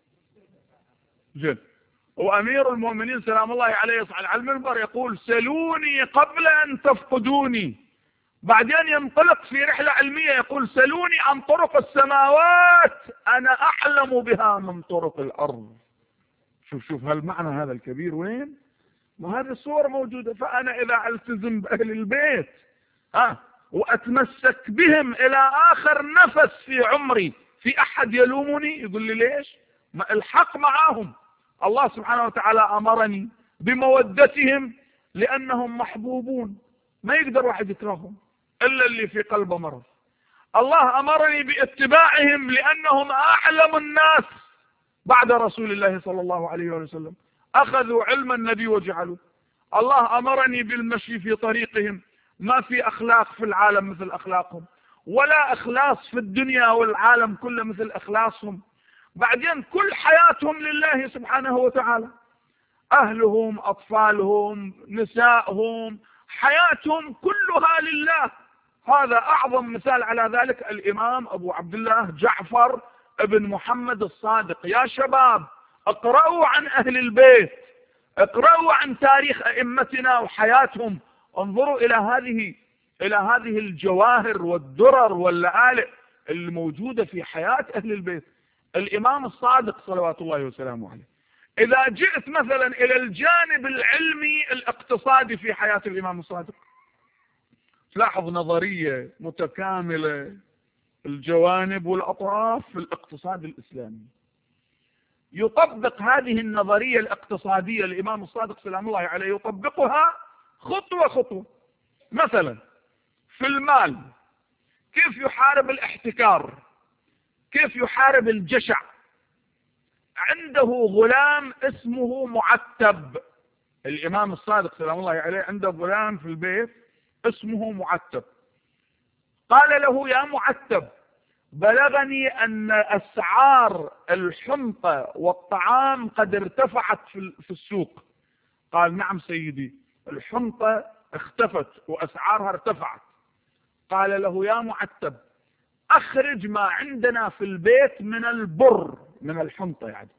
جل. وأمير المؤمنين سلام الله عليه يصعد على المنبر يقول سلوني قبل أن تفقدوني. بعدين ينطلق في رحلة علمية يقول سلوني عن طرق السماوات أنا أعلم بها من طرق الأرض. شوف شوف هالمعنى هذا الكبير وين؟ وهذه الصور موجودة. فأنا إذا ألتزم بأهل البيت ها وأتمسك بهم إلى آخر نفس في عمري، في أحد يلومني يقول لي ليش؟ ما الحق معاهم. الله سبحانه وتعالى أمرني بمودتهم لأنهم محبوبون، ما يقدر واحد يكرههم إلا اللي في قلبه مرض. الله أمرني باتباعهم لأنهم أعلم الناس بعد رسول الله صلى الله عليه وسلم، أخذوا علم النبي وجعلوا. الله أمرني بالمشي في طريقهم، ما في أخلاق في العالم مثل أخلاقهم، ولا إخلاص في الدنيا والعالم كله مثل إخلاصهم. بعدين كل حياتهم لله سبحانه وتعالى، أهلهم، أطفالهم، نسائهم، حياتهم كلها لله. هذا أعظم مثال على ذلك الإمام أبو عبد الله جعفر ابن محمد الصادق. يا شباب اقرأوا عن أهل البيت، اقرأوا عن تاريخ أئمتنا وحياتهم، انظروا إلى هذه إلى هذه الجواهر والدرر واللآلئ الموجودة في حياة أهل البيت. الإمام الصادق صلوات الله وسلامه عليه. إذا جئت مثلا إلى الجانب العلمي الاقتصادي في حياة الإمام الصادق، تلاحظ نظرية متكاملة الجوانب والأطراف في الاقتصاد الإسلامي. يطبق هذه النظرية الاقتصادية الإمام الصادق سلام الله عليه، يطبقها خطوة خطوة. مثلا في المال كيف يحارب الاحتكار، كيف يحارب الجشع. عنده غلام اسمه معتب. الإمام الصادق سلام الله عليه عنده غلام في البيت اسمه معتب. قال له يا معتب بلغني أن أسعار الحنطة والطعام قد ارتفعت في السوق. قال نعم سيدي، الحنطة اختفت وأسعارها ارتفعت. قال له يا معتب أخرج ما عندنا في البيت من البر من الحنطة يعني،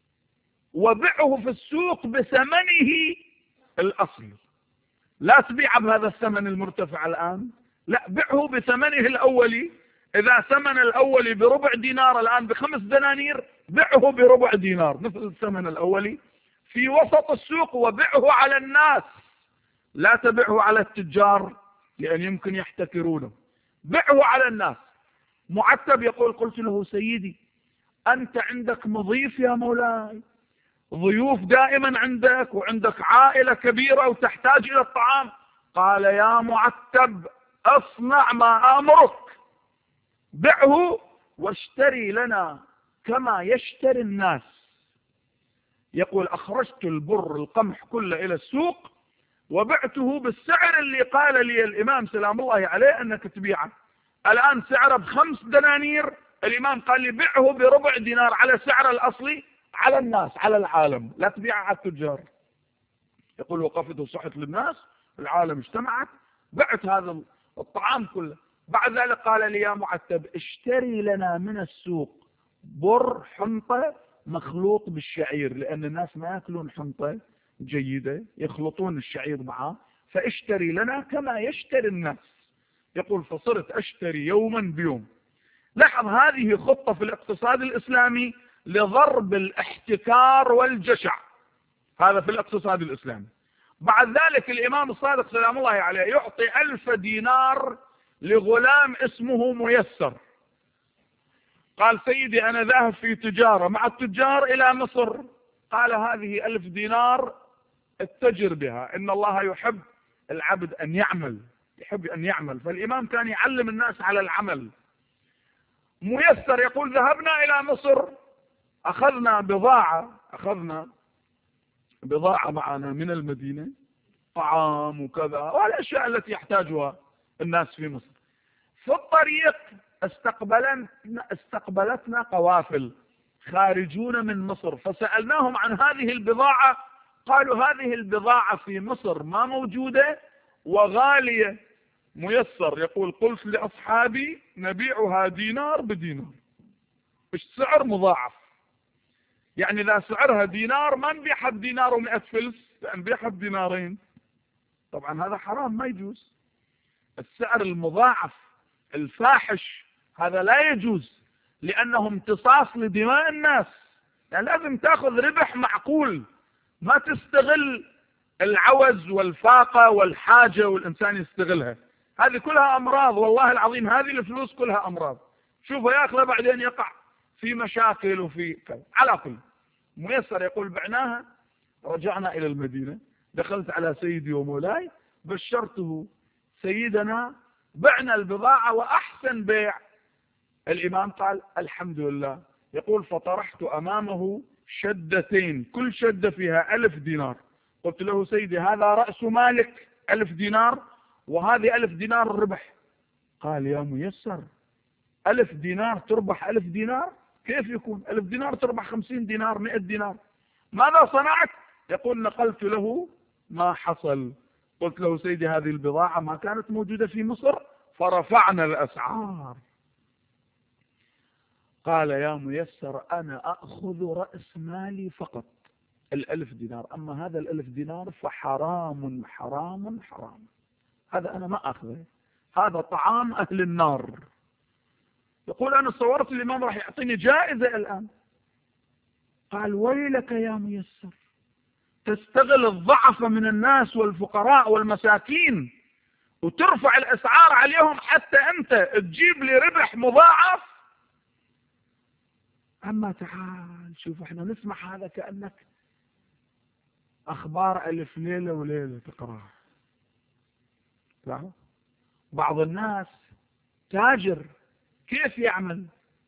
وبعه في السوق بثمنه الأصلي، لا تبيع بهذا الثمن المرتفع الآن، لا بيعه بثمنه الأولي. إذا ثمن الأولي بربع دينار الآن بخمس دنانير، بيعه بربع دينار مثل الثمن الأولي في وسط السوق، وبيعه على الناس، لا تبيعه على التجار لأن يمكن يحتكرونه، بيعه على الناس. معتب يقول قلت له سيدي أنت عندك مضيف يا مولاي، ضيوف دائما عندك، وعندك عائلة كبيرة وتحتاج إلى الطعام. قال يا معتب اصنع ما أمرك، بعه واشتري لنا كما يشتري الناس. يقول أخرجت البر القمح كله إلى السوق وبعته بالسعر اللي قال لي الإمام سلام الله عليه أنك تبيعه. الآن سعره بخمس دنانير، الإمام قال لي بعه بربع دينار على سعر الأصلي على الناس على العالم، لا تبيعه على التجار. يقول وقفت وصحت للناس، العالم اجتمعت، بعت هذا الطعام كله. بعد ذلك قال لي يا معتب اشتري لنا من السوق بر حنطة مخلوط بالشعير، لأن الناس ما يأكلون حنطة جيدة، يخلطون الشعير معه، فاشتري لنا كما يشتري الناس. يقول فصرت أشتري يوما بيوم. لاحظ هذه خطة في الاقتصاد الإسلامي لضرب الاحتكار والجشع، هذا في الاقتصاد الإسلامي. بعد ذلك الإمام الصادق سلام الله عليه يعطي ألف دينار لغلام اسمه ميسر. قال سيدي أنا ذاهب في تجارة مع التجار إلى مصر. قال هذه ألف دينار اتجر بها، إن الله يحب العبد أن يعمل، يحب أن يعمل، فالإمام كان يعلم الناس على العمل. ميسر يقول ذهبنا إلى مصر، أخذنا بضاعة أخذنا بضاعة معنا من المدينة، طعام وكذا والأشياء التي يحتاجها الناس في مصر. في الطريق استقبلنا استقبلتنا قوافل خارجون من مصر، فسألناهم عن هذه البضاعة، قالوا هذه البضاعة في مصر ما موجودة وغالية. ميسر يقول قلت لأصحابي نبيعها دينار بدينار، السعر مضاعف، يعني إذا سعرها دينار ما نبيعها بدينار ومئة فلس، نبيعها بدينارين. طبعا هذا حرام ما يجوز، السعر المضاعف الفاحش هذا لا يجوز، لأنه امتصاص لدماء الناس. يعني لازم تأخذ ربح معقول، ما تستغل العوز والفاقة والحاجة والإنسان يستغلها، هذه كلها أمراض، والله العظيم هذه الفلوس كلها أمراض. شوفوا ياكله بعدين يقع في مشاكل وفي كذا. على كل ميسر يقول بعناها، رجعنا إلى المدينة، دخلت على سيدي ومولاي بشرته سيدنا بعنا البضاعة وأحسن بيع. الإمام قال الحمد لله. يقول فطرحت أمامه شدتين، كل شدة فيها ألف دينار. قلت له سيدي هذا رأس مالك ألف دينار، وهذه ألف دينار الربح. قال يا ميسر ألف دينار تربح ألف دينار؟ كيف يكون ألف دينار تربح خمسين دينار مئة دينار؟ ماذا صنعت؟ يقول نقلت له ما حصل. قلت له سيدي هذه البضاعة ما كانت موجودة في مصر فرفعنا الأسعار. قال يا ميسر أنا أخذ رأس مالي فقط الألف دينار، أما هذا الألف دينار فحرام حرام حرام، هذا أنا ما أخذه، هذا طعام أهل النار. يقول أنا صورت الإمام راح يعطيني جائزة الآن. قال ويلك يا ميسر، تستغل الضعف من الناس والفقراء والمساكين وترفع الأسعار عليهم حتى أنت تجيب لي ربح مضاعف. أما تعال شوف احنا نسمع هذا كأنك أخبار ألف ليلة وليلة تقرأ. لا، بعض الناس تاجر كيف يعمل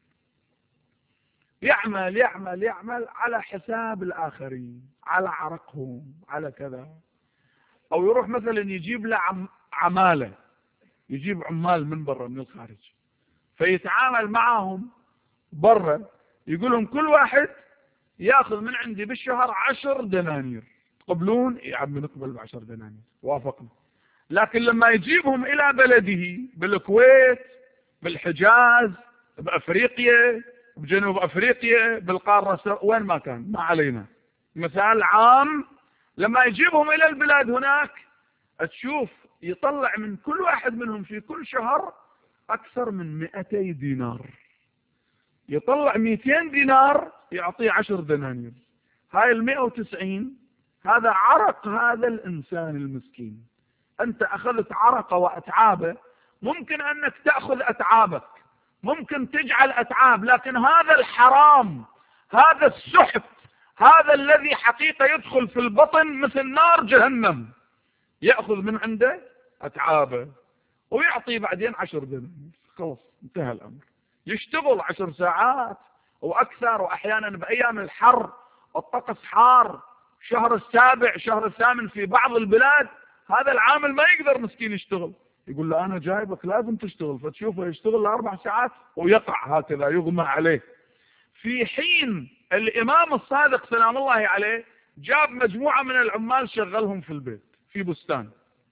يعمل يعمل يعمل على حساب الآخرين، على عرقهم، على كذا. أو يروح مثلا يجيب له عمالة يجيب عمال من برا من الخارج، فيتعامل معهم برا، يقول لهم كل واحد ياخذ من عندي بالشهر عشر دنانير، تقبلون؟ يا عم نقبل بعشر دنانير، وافقنا. لكن لما يجيبهم الى بلده بالكويت، بالحجاز، بافريقيا، بجنوب افريقيا، بالقاره، وين ما كان ما علينا، مثال عام، لما يجيبهم الى البلاد هناك تشوف يطلع من كل واحد منهم في كل شهر اكثر من مئتي دينار، يطلع مئتين دينار يعطيه عشر دنانير. هاي المئة وتسعين هذا عرق هذا الانسان المسكين. انت اخذت عرقه واتعابه، ممكن انك تاخذ اتعابك، ممكن تجعل اتعاب، لكن هذا الحرام، هذا السحت، هذا الذي حقيقة يدخل في البطن مثل نار جهنم، يأخذ من عنده أتعابه ويعطي بعدين عشر دنانير، خلاص انتهى الأمر. يشتغل عشر ساعات وأكثر، وأحيانا بأيام الحر الطقس حار، شهر السابع شهر الثامن في بعض البلاد هذا العامل ما يقدر مسكين يشتغل، يقول له أنا جايبك لازم تشتغل، فتشوفه يشتغل لأربع ساعات ويقع هكذا يغمى عليه. في حين الإمام الصادق سلام الله عليه جاب مجموعة من العمال شغلهم في البيت في بستان،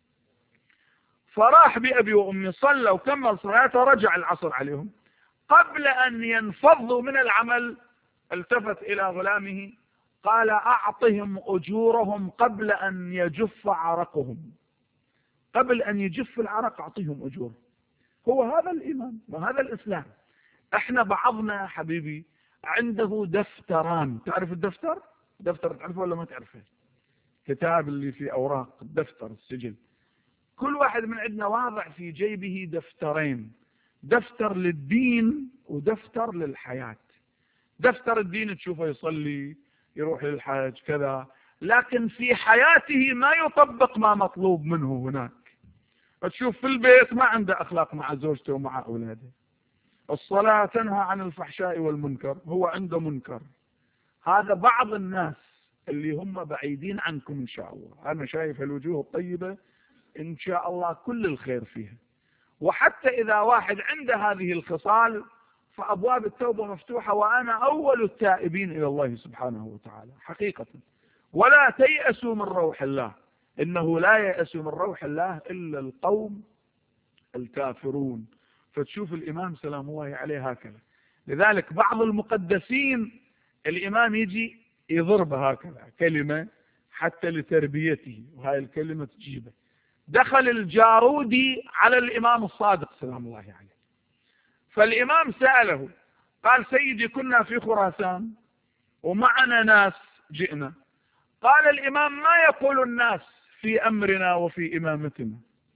فراح بأبي وأمي صلى وكمل صلاته، رجع العصر عليهم، قبل أن ينفضوا من العمل التفت إلى غلامه قال أعطهم أجورهم قبل أن يجف عرقهم، قبل أن يجف العرق أعطيهم أجور. هو هذا الإيمان وهذا الإسلام. احنا بعضنا حبيبي عنده دفتران، تعرف الدفتر؟ دفتر تعرفه ولا ما تعرفه؟ كتاب اللي في أوراق، الدفتر السجل، كل واحد من عندنا واضع في جيبه دفترين، دفتر للدين ودفتر للحياة. دفتر الدين تشوفه يصلي، يروح للحج كذا، لكن في حياته ما يطبق ما مطلوب منه هناك. تشوف في البيت ما عنده أخلاق مع زوجته ومع أولاده، الصلاة تنهى عن الفحشاء والمنكر، هو عنده منكر. هذا بعض الناس اللي هم بعيدين عنكم إن شاء الله. أنا شايف الوجوه الطيبة إن شاء الله كل الخير فيها، وحتى إذا واحد عنده هذه الخصال فأبواب التوبة مفتوحة، وأنا أول التائبين إلى الله سبحانه وتعالى حقيقة. ولا تيأسوا من روح الله، إنه لا يأس من روح الله إلا القوم الكافرون. فتشوف الإمام سلام الله عليه هكذا. لذلك بعض المقدسين الإمام يجي يضرب هكذا كلمة حتى لتربيته، وهاي الكلمة تجيبه. دخل الجارودي على الإمام الصادق سلام الله عليه، فالإمام سأله قال سيدي كنا في خراسان ومعنا ناس جئنا. قال الإمام ما يقول الناس في أمرنا وفي إمامتنا؟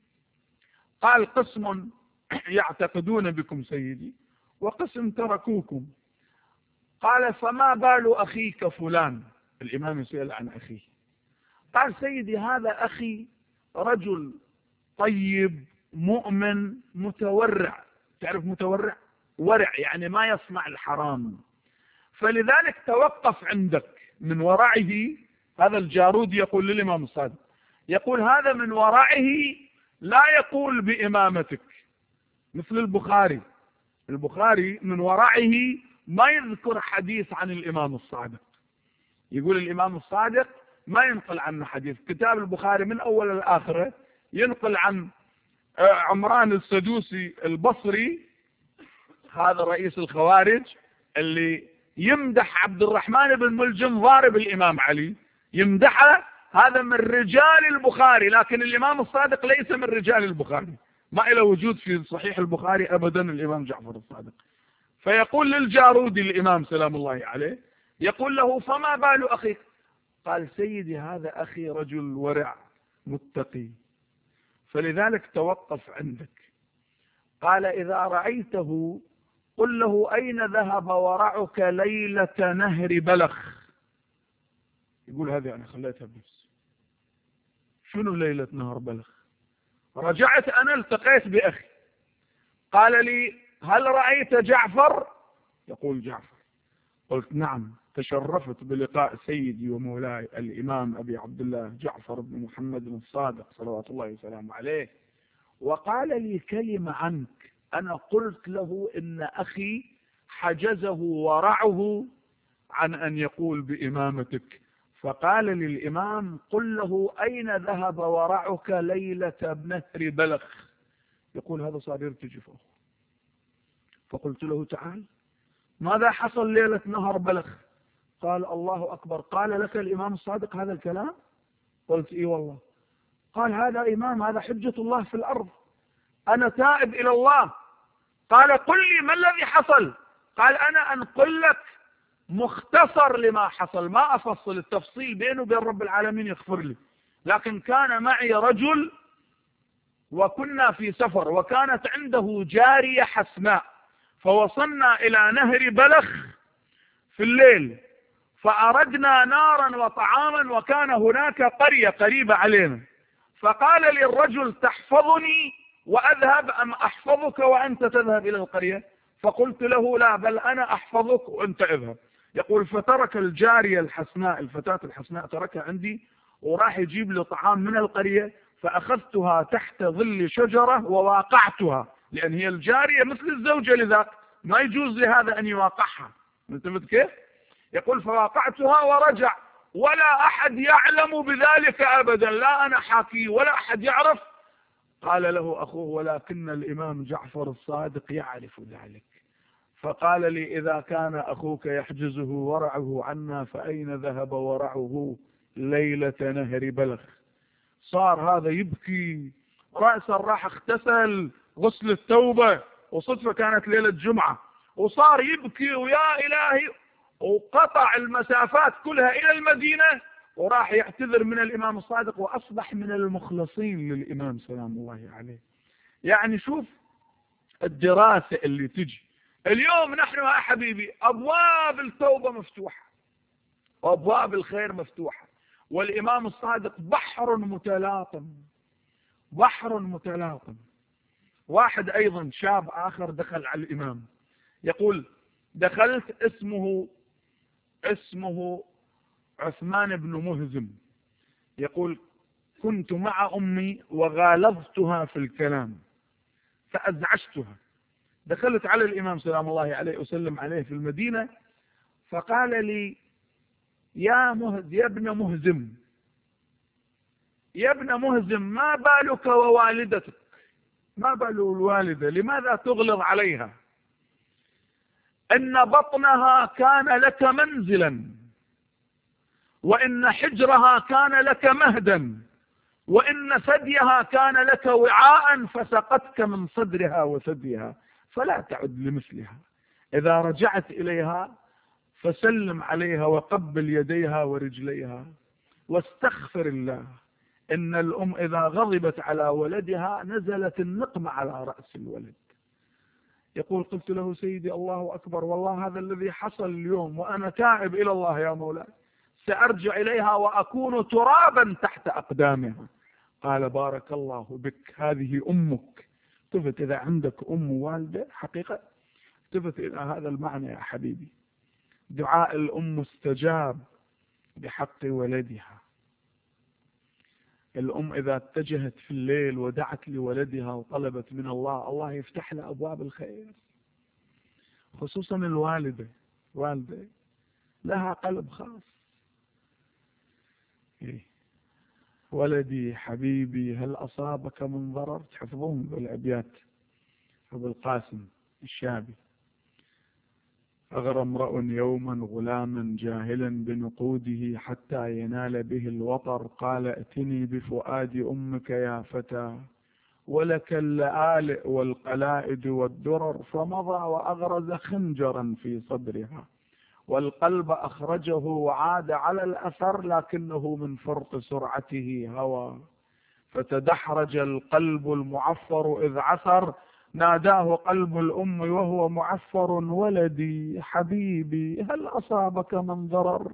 قال قسم يعتقدون بكم سيدي وقسم تركوكم. قال فما بال أخيك فلان؟ الإمام يسأل عن أخيه. قال سيدي هذا أخي رجل طيب مؤمن متورع. تعرف متورع؟ ورع يعني ما يصنع الحرام، فلذلك توقف عندك. من ورعه هذا الجارود يقول للإمام الصادق، يقول هذا من ورعه لا يقول بإمامتك، مثل البخاري. البخاري من ورعه ما يذكر حديث عن الإمام الصادق، يقول الإمام الصادق ما ينقل عنه حديث. كتاب البخاري من أول لآخره ينقل عن عمران السدوسي البصري، هذا رئيس الخوارج اللي يمدح عبد الرحمن بن ملجم ضارب الإمام علي، يمدحه، هذا من رجال البخاري، لكن الإمام الصادق ليس من رجال البخاري، ما له وجود في صحيح البخاري أبدا الإمام جعفر الصادق. فيقول للجارودي الإمام سلام الله عليه، يقول له فما بال أخيك؟ قال سيدي هذا أخي رجل ورع متقي، فلذلك توقف عندك. قال إذا رأيته قل له أين ذهب ورعك ليلة نهر بلخ؟ يقول هذه أنا خليتها بنفسي. شنو ليلة نهر بلخ؟ رجعت أنا التقيت بأخي، قال لي هل رأيت جعفر؟ يقول جعفر. قلت نعم، تشرفت بلقاء سيدي ومولاي الإمام أبي عبد الله جعفر بن محمد الصادق صلوات الله وسلامه عليه، وقال لي كلمة عنك، أنا قلت له إن أخي حجزه ورعه عن أن يقول بإمامتك. فقال للإمام قل له أين ذهب ورعك ليلة نهر بلخ. يقول هذا صار يرتجف. فقلت له تعال ماذا حصل ليلة نهر بلخ؟ قال الله أكبر. قال لك الإمام الصادق هذا الكلام؟ قلت إي والله. قال هذا إمام، هذا حجة الله في الأرض، أنا تائب إلى الله. قال قل لي ما الذي حصل؟ قال أنا أنقل لك مختصر لما حصل، ما أفصل التفصيل بينه وبين رب العالمين يغفر لي. لكن كان معي رجل وكنا في سفر، وكانت عنده جارية حسناء، فوصلنا إلى نهر بلخ في الليل، فأردنا نارا وطعاما، وكان هناك قرية قريبة علينا، فقال لي الرجل تحفظني وأذهب أم أحفظك وأنت تذهب إلى القرية؟ فقلت له لا، بل أنا أحفظك وأنت اذهب. يقول فترك الجارية الحسناء، الفتاة الحسناء تركها عندي وراح يجيب لي طعام من القرية، فأخذتها تحت ظل شجرة وواقعتها، لأن هي الجارية مثل الزوجة لذاك، ما يجوز لهذا أن يواقعها. انتبهت كيف؟ يقول فواقعتها ورجع، ولا أحد يعلم بذلك أبدا، لا أنا حاكي ولا أحد يعرف. قال له أخوه ولكن الإمام جعفر الصادق يعرف ذلك. فقال لي إذا كان أخوك يحجزه ورعه عنا فأين ذهب ورعه ليلة نهر بلخ؟ صار هذا يبكي رأسا، راح اغتسل غسل التوبة، وصدفة كانت ليلة جمعة، وصار يبكي ويا إلهي، وقطع المسافات كلها إلى المدينة وراح يعتذر من الإمام الصادق، وأصبح من المخلصين للإمام سلام الله عليه. يعني شوف الدراسة اللي تجي اليوم. نحن يا حبيبي أبواب التوبة مفتوحة وأبواب الخير مفتوحة، والإمام الصادق بحر متلاطم، بحر متلاطم. واحد أيضا شاب آخر دخل على الإمام، يقول دخلت اسمه اسمه عثمان بن مهزم، يقول كنت مع أمي وغالظتها في الكلام فأزعجتها. دخلت على الإمام سلام الله عليه وسلم عليه في المدينة، فقال لي يا مهز يا ابن مهزم يا ابن مهزم ما بالك ووالدتك، ما بال الوالدة لماذا تغلظ عليها؟ إن بطنها كان لك منزلا، وإن حجرها كان لك مهدا، وإن ثديها كان لك وعاء فسقتك من صدرها وثديها، فلا تعد لمثلها. إذا رجعت إليها فسلم عليها وقبل يديها ورجليها واستغفر الله. إن الأم إذا غضبت على ولدها نزلت النقمة على رأس الولد. يقول قلت له سيدي الله أكبر، والله هذا الذي حصل اليوم وأنا تائب إلى الله يا مولاي، سأرجع إليها وأكون ترابا تحت أقدامها. قال بارك الله بك، هذه أمك. التفت إذا عندك أم والدة حقيقة، التفت إلى هذا المعنى يا حبيبي. دعاء الأم مستجاب بحق ولدها. الأم إذا اتجهت في الليل ودعت لولدها وطلبت من الله، الله يفتح لها أبواب الخير. خصوصا الوالدة، والدة لها قلب خاص. ولدي حبيبي هل أصابك من ضرر؟ تحفظون بالأبيات أبو القاسم الشابي. أغرى امرأ يوما غلاما جاهلا بنقوده حتى ينال به الوطر، قال ائتني بفؤاد أمك يا فتى ولك اللآلئ والقلائد والدرر، فمضى وأغرز خنجرا في صدرها، والقلب أخرجه وعاد على الأثر، لكنه من فرط سرعته هوى، فتدحرج القلب المعفر إذ عثر، ناداه قلب الأم وهو معفر ولدي حبيبي هل أصابك من ضرر؟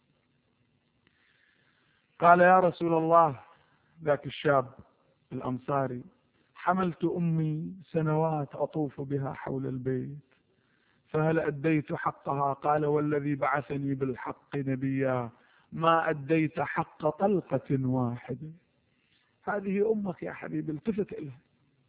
قال يا رسول الله ذاك الشاب الأنصاري حملت أمي سنوات أطوف بها حول البيت، فهل أديت حقها؟ قال والذي بعثني بالحق نبيا ما أديت حق طلقة واحدة. هذه أمك يا حبيبي، التفت إلها.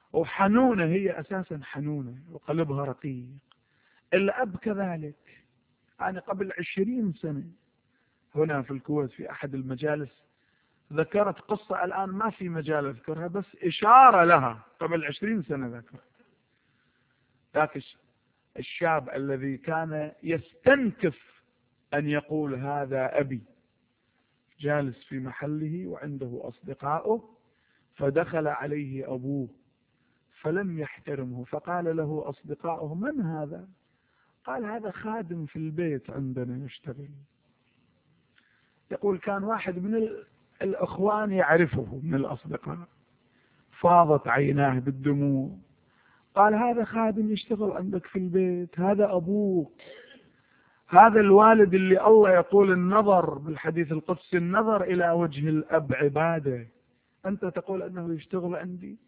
وحنونة، هي أساسا حنونة وقلبها رقيق. الأب كذلك. أنا قبل عشرين سنة هنا في الكويت في أحد المجالس ذكرت قصة، الآن ما في مجال أذكرها، بس إشارة لها. قبل عشرين سنة ذكرت ذاك الشاب الذي كان يستنكف أن يقول هذا أبي، جالس في محله وعنده أصدقائه، فدخل عليه أبوه فلم يحترمه، فقال له أصدقائه من هذا؟ قال هذا خادم في البيت عندنا يشتغل. يقول كان واحد من الأخوان يعرفه من الأصدقاء، فاضت عيناه بالدموع، قال هذا خادم يشتغل عندك في البيت، هذا أبوك، هذا الوالد اللي الله يقول النظر بالحديث القدسي النظر إلى وجه الأب عبادة، أنت تقول أنه يشتغل عندي،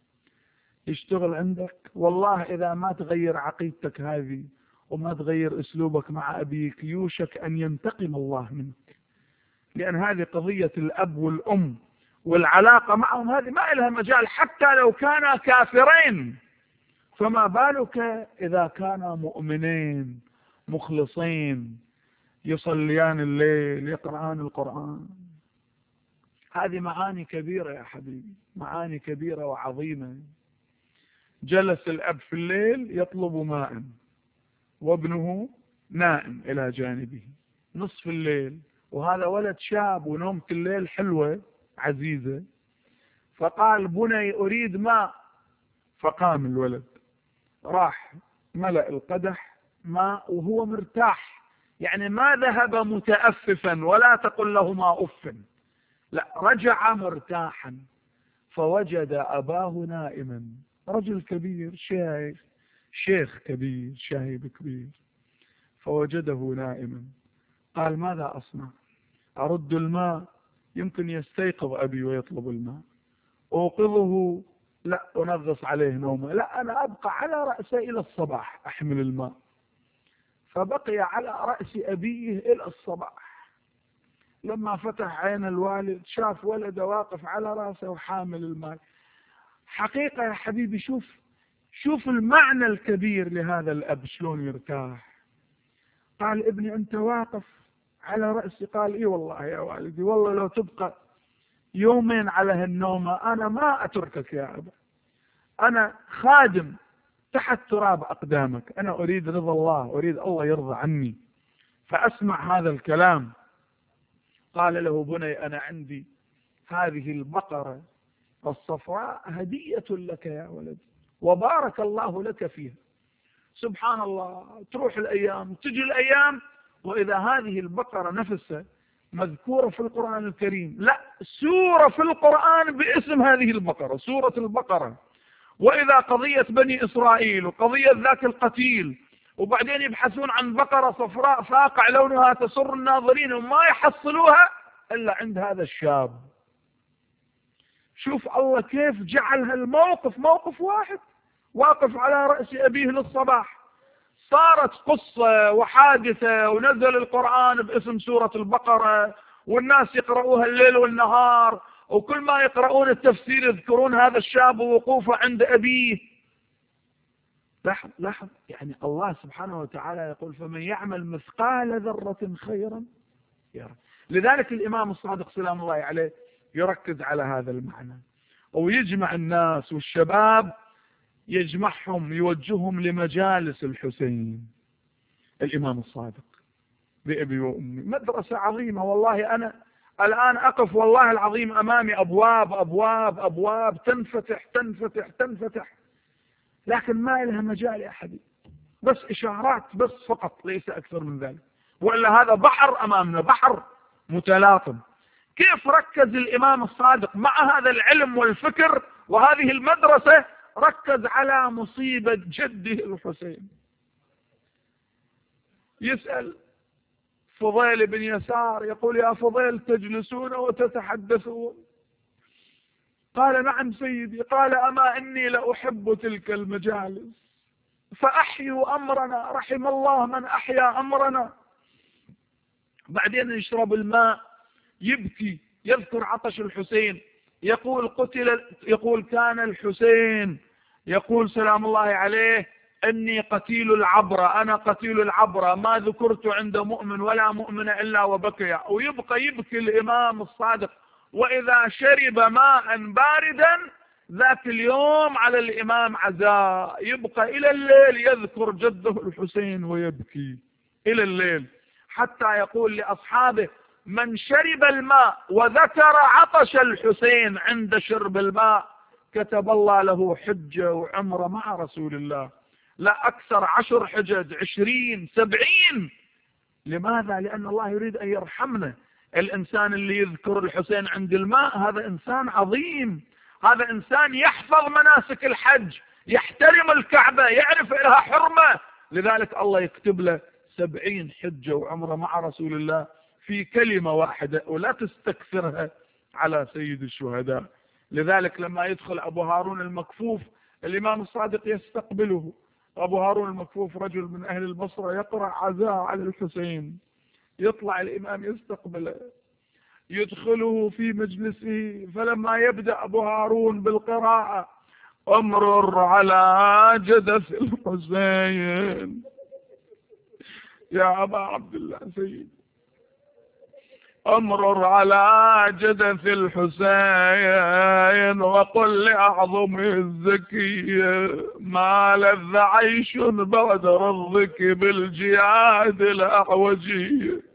يشتغل عندك. والله إذا ما تغير عقيدتك هذه وما تغير أسلوبك مع أبيك يوشك أن ينتقم الله منك، لأن هذه قضية الأب والأم والعلاقة معهم هذه ما لها مجال، حتى لو كانا كافرين، فما بالك إذا كانا مؤمنين مخلصين يصليان الليل يقرآن القرآن. هذه معاني كبيرة يا حبيبي، معاني كبيرة وعظيمة. جلس الأب في الليل يطلب ماء وابنه نائم إلى جانبه نصف الليل، وهذا ولد شاب ونومة الليل حلوة عزيزة، فقال بني أريد ماء، فقام الولد راح ملأ القدح ماء وهو مرتاح، يعني ما ذهب متأففا ولا تقل له ما أف، لا رجع مرتاحا، فوجد أباه نائما، رجل كبير شيخ شيخ كبير شايب كبير، فوجده نائما. قال ماذا أصنع؟ أرد الماء؟ يمكن يستيقظ أبي ويطلب الماء. أوقظه؟ لا أنغص عليه نومه. لا أنا أبقى على رأسه إلى الصباح أحمل الماء. فبقي على رأس أبيه إلى الصباح. لما فتح عين الوالد شاف ولده واقف على رأسه وحامل الماء. حقيقة يا حبيبي شوف شوف المعنى الكبير لهذا الأب شلون يرتاح. قال ابني أنت واقف على رأسي؟ قال إي والله يا والدي، والله لو تبقى يومين على هالنومة أنا ما أتركك يا أبا، أنا خادم تحت تراب أقدامك، أنا أريد رضا الله، أريد الله يرضى عني، فأسمع هذا الكلام. قال له بني أنا عندي هذه البقرة الصفراء هدية لك يا ولدي، وبارك الله لك فيها. سبحان الله، تروح الأيام تجي الأيام وإذا هذه البقرة نفسها مذكورة في القرآن الكريم، لا سورة في القرآن باسم هذه البقرة، سورة البقرة. وإذا قضية بني إسرائيل وقضية ذاك القتيل، وبعدين يبحثون عن بقرة صفراء فاقع لونها تسر الناظرين وما يحصلوها إلا عند هذا الشاب. شوف الله كيف جعل هالموقف موقف واحد واقف على رأس أبيه للصباح، صارت قصة وحادثة ونزل القرآن باسم سورة البقرة والناس يقرؤوها الليل والنهار، وكل ما يقرؤون التفسير يذكرون هذا الشاب ووقوفه عند أبيه. لاحظ لاحظ يعني الله سبحانه وتعالى يقول فمن يعمل مثقال ذرة خيرا يرى. لذلك الإمام الصادق سلام الله عليه يركز على هذا المعنى، ويجمع الناس والشباب يجمعهم يوجههم لمجالس الحسين الإمام الصادق بأبي وأمي. مدرسة عظيمة والله. أنا الآن أقف والله العظيم أمامي أبواب أبواب أبواب تنفتح تنفتح تنفتح، لكن ما لها مجال يا حبيبي، بس إشارات بس فقط، ليس أكثر من ذلك، وإلا هذا بحر أمامنا، بحر متلاطم. كيف ركز الإمام الصادق مع هذا العلم والفكر وهذه المدرسة، ركز على مصيبة جده الحسين. يسأل فضيل بن يسار يقول يا فضيل تجلسون وتتحدثون؟ قال نعم سيدي. قال أما إني لأحب تلك المجالس، فأحيوا أمرنا، رحم الله من أحيا أمرنا. بعدين يشرب الماء يبكي، يذكر عطش الحسين، يقول قتل، يقول كان الحسين يقول سلام الله عليه: إني قتيل العبرة، أنا قتيل العبرة، ما ذكرت عند مؤمن ولا مؤمن إلا وبكي. ويبقى يبكي الإمام الصادق، وإذا شرب ماء باردا ذاك اليوم على الإمام عزاء، يبقى إلى الليل يذكر جده الحسين ويبكي إلى الليل، حتى يقول لأصحابه: من شرب الماء وذكر عطش الحسين عند شرب الماء كتب الله له حجة وعمرة مع رسول الله، لا أكثر، عشر حجج، عشرين، سبعين. لماذا؟ لأن الله يريد أن يرحمنا. الإنسان اللي يذكر الحسين عند الماء هذا إنسان عظيم، هذا إنسان يحفظ مناسك الحج، يحترم الكعبة، يعرف لها حرمة، لذلك الله يكتب له سبعين حجة وعمرة مع رسول الله في كلمة واحدة، ولا تستكثرها على سيد الشهداء. لذلك لما يدخل أبو هارون المكفوف الإمام الصادق يستقبله. أبو هارون المكفوف رجل من أهل البصرة يقرأ عزاء على الحسين، يطلع الإمام يستقبله، يدخله في مجلسه، فلما يبدأ أبو هارون بالقراءة: أمرر على جدث الحسين يا أبا عبد الله سيد، أمرر على جدث الحسين وقل لأعظم الزكية ما لذ عيش بعد رضك بالجياد الأعوجية.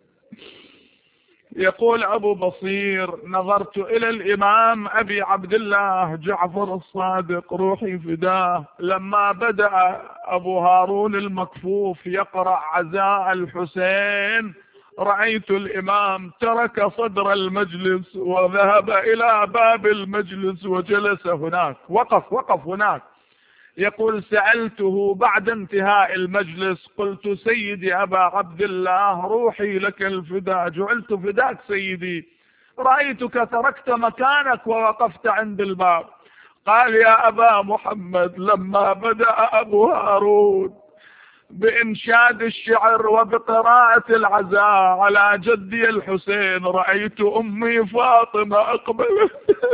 يقول أبو بصير: نظرت إلى الإمام أبي عبد الله جعفر الصادق روحي فداه، لما بدأ أبو هارون المكفوف يقرأ عزاء الحسين رأيت الإمام ترك صدر المجلس وذهب إلى باب المجلس وجلس هناك، وقف وقف هناك. يقول: سألته بعد انتهاء المجلس، قلت: سيدي أبا عبد الله روحي لك الفداء، جعلت فداك سيدي، رأيتك تركت مكانك ووقفت عند الباب. قال: يا أبا محمد، لما بدأ أبو هارون بإنشاد الشعر وبقراءة العزاء على جدي الحسين رأيت أمي فاطمة أقبلت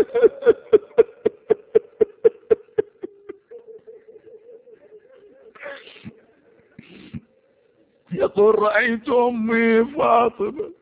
يقول: رأيت أمي فاطمة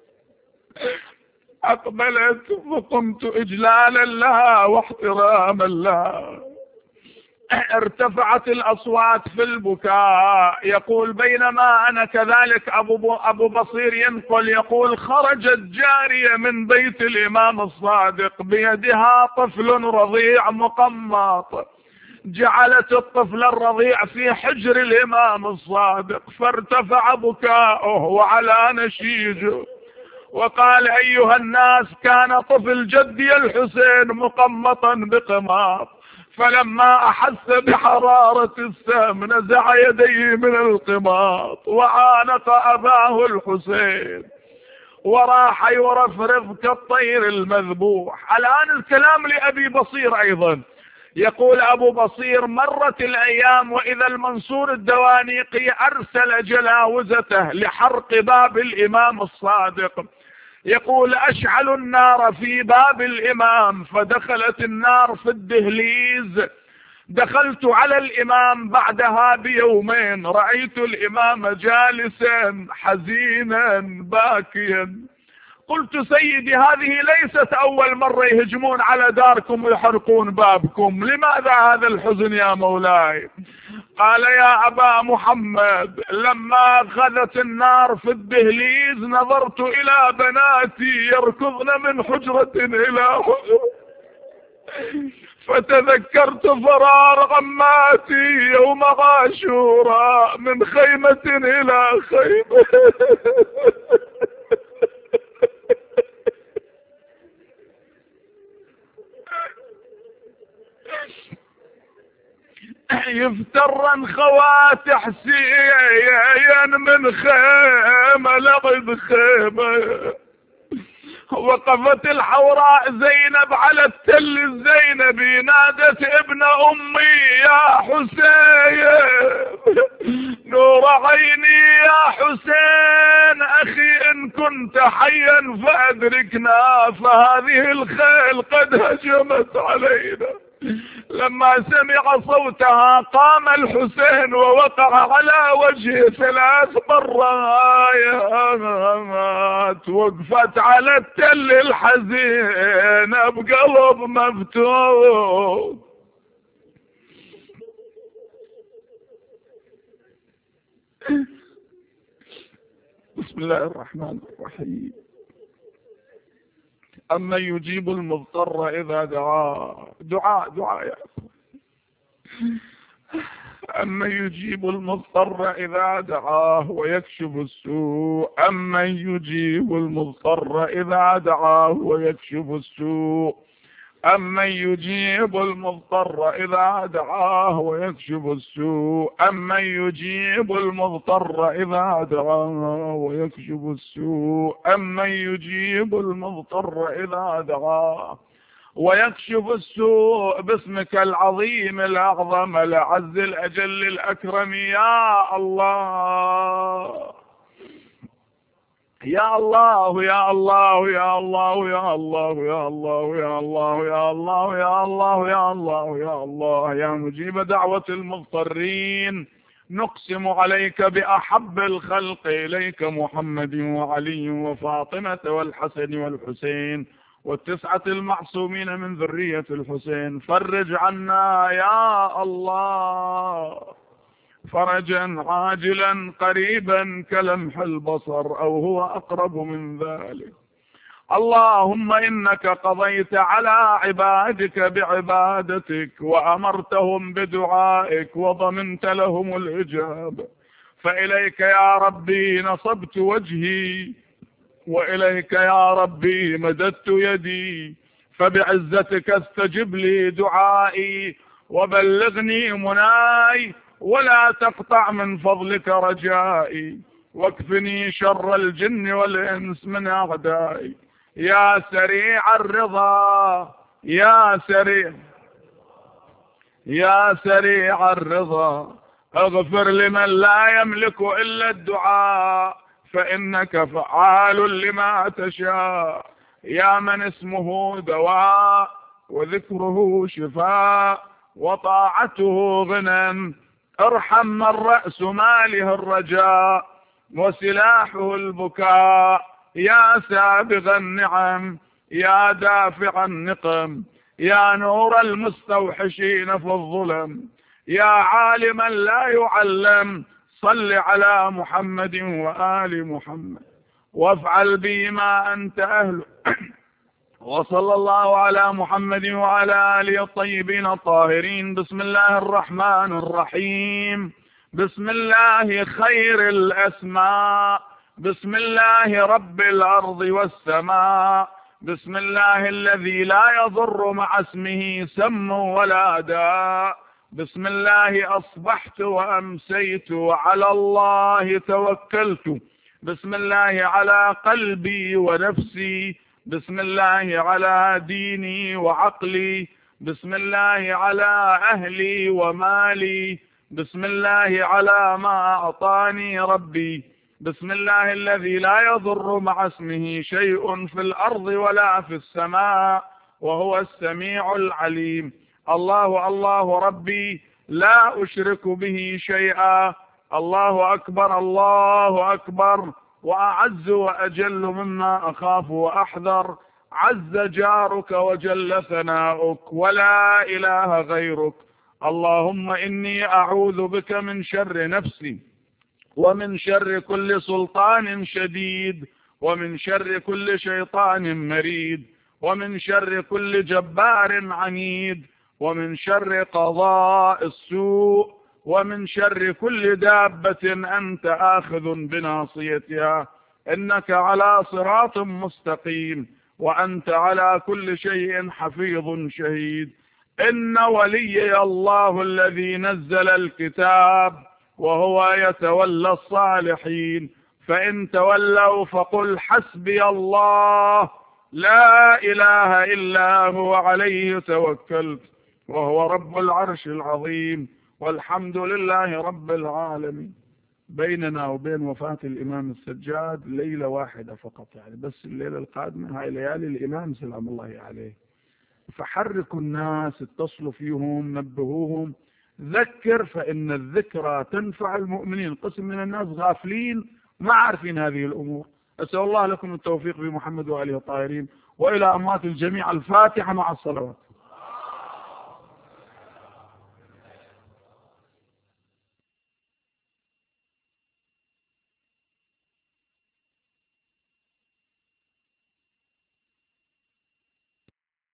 أقبلت فقمت إجلالا لها واحتراما لها. ارتفعت الأصوات في البكاء. يقول: بينما أنا كذلك أبو, أبو بصير ينقل، يقول: خرجت جارية من بيت الإمام الصادق بيدها طفل رضيع مقمط، جعلت الطفل الرضيع في حجر الإمام الصادق، فارتفع بكاؤه وعلى نشيجه وقال: أيها الناس، كان طفل جدي الحسين مقمطا بقماط، فلما أحس بحرارة السم نزع يديه من القماط وعانق أباه الحسين وراح يرفرف كالطير المذبوح. الآن الكلام لأبي بصير أيضا. يقول أبو بصير: مرت الأيام وإذا المنصور الدوانيقي أرسل جلاوزته لحرق باب الإمام الصادق. يقول: أشعلوا النار في باب الإمام، فدخلت النار في الدهليز. دخلت على الإمام بعدها بيومين، رأيت الإمام جالسا حزينا باكيا. قلت: سيدي، هذه ليست أول مرة يهجمون على داركم ويحرقون بابكم، لماذا هذا الحزن يا مولاي؟ قال: يا أبا محمد، لما أخذت النار في الدهليز نظرت إلى بناتي يركضن من حجرة إلى حجرة، فتذكرت فرار عماتي يوم عاشوراء من خيمة إلى خيمة. يفترن خوات حسين من خيمة لغد خيمة. وقفت الحوراء زينب على التل الزينبي، نادت: ابن أمي يا حسين، نور عيني يا حسين، أخي إن كنت حيا فأدركنا، فهذه الخيل قد هجمت علينا. لما سمع صوتها قام الحسين ووقع على وجهه ثلاث مرات، وقفت على التل الحزين بقلب مفتوح. بسم الله الرحمن الرحيم. أما يجيب المضطر إذا دعاه، دعاء دعاء يا أخي. أما يجيب المضطر إذا دعاه ويكشف السوء، أما يجيب المضطر إذا دعاه ويكشف السوء، أما يجيب المضطر إذا دعاه ويكشف السوء، أما يجيب المضطر إذا دعاه ويكشف السوء، أما يجيب المضطر إذا دعاه ويكشف السوء، باسمك العظيم الأعظم الأعز الأجل الأكرم يا الله يا الله يا الله يا الله يا الله يا الله يا الله يا الله يا الله يا الله يا الله يا مجيب دعوة المضطرين، نقسم عليك بأحب الخلق إليك محمد وعلي وفاطمة والحسن والحسين والتسعة المعصومين من ذرية الحسين، فرج عنا يا الله فرجا عاجلا قريبا كلمح البصر أو هو أقرب من ذلك. اللهم إنك قضيت على عبادك بعبادتك وأمرتهم بدعائك وضمنت لهم الإجابة، فإليك يا ربي نصبت وجهي وإليك يا ربي مددت يدي، فبعزتك استجب لي دعائي وبلغني مناي ولا تقطع من فضلك رجائي، واكفني شر الجن والإنس من أعدائي. يا سريع الرضا يا سريع يا سريع الرضا اغفر لمن لا يملك إلا الدعاء، فإنك فعال لما تشاء. يا من اسمه دواء وذكره شفاء وطاعته غنى، ارحم من رأس ماله الرجاء وسلاحه البكاء. يا سابغ النعم يا دافع النقم، يا نور المستوحشين في الظلم، يا عالما لا يعلم، صل على محمد وآل محمد وافعل بي ما أنت أهله. وصلى الله على محمد وعلى آله الطيبين الطاهرين. بسم الله الرحمن الرحيم. بسم الله خير الأسماء، بسم الله رب الأرض والسماء، بسم الله الذي لا يضر مع اسمه سم ولا داء، بسم الله أصبحت وأمسيت وعلى الله توكلت، بسم الله على قلبي ونفسي، بسم الله على ديني وعقلي، بسم الله على أهلي ومالي، بسم الله على ما أعطاني ربي، بسم الله الذي لا يضر مع اسمه شيء في الأرض ولا في السماء وهو السميع العليم. الله الله ربي لا أشرك به شيئا. الله أكبر الله أكبر وأعز وأجل مما أخاف وأحذر، عز جارك وجل ثناؤك ولا إله غيرك. اللهم إني أعوذ بك من شر نفسي ومن شر كل سلطان شديد ومن شر كل شيطان مريد ومن شر كل جبار عنيد ومن شر قضاء السوء ومن شر كل دابة أنت آخذ بناصيتها، إنك على صراط مستقيم وأنت على كل شيء حفيظ شهيد. إن وليي الله الذي نزل الكتاب وهو يتولى الصالحين، فإن تولوا فقل حسبي الله لا إله إلا هو عليه توكلت وهو رب العرش العظيم، والحمد لله رب العالمين. بيننا وبين وفاة الإمام السجاد ليلة واحدة فقط، يعني بس الليلة القادمة هاي ليالي الإمام سلام الله عليه، فحركوا الناس، اتصلوا فيهم، نبهوهم، ذكر، فإن الذكرى تنفع المؤمنين. قسم من الناس غافلين ما عارفين هذه الأمور. أسأل الله لكم التوفيق بمحمد وآله الطاهرين، وإلى أموات الجميع الفاتحة مع الصلوات.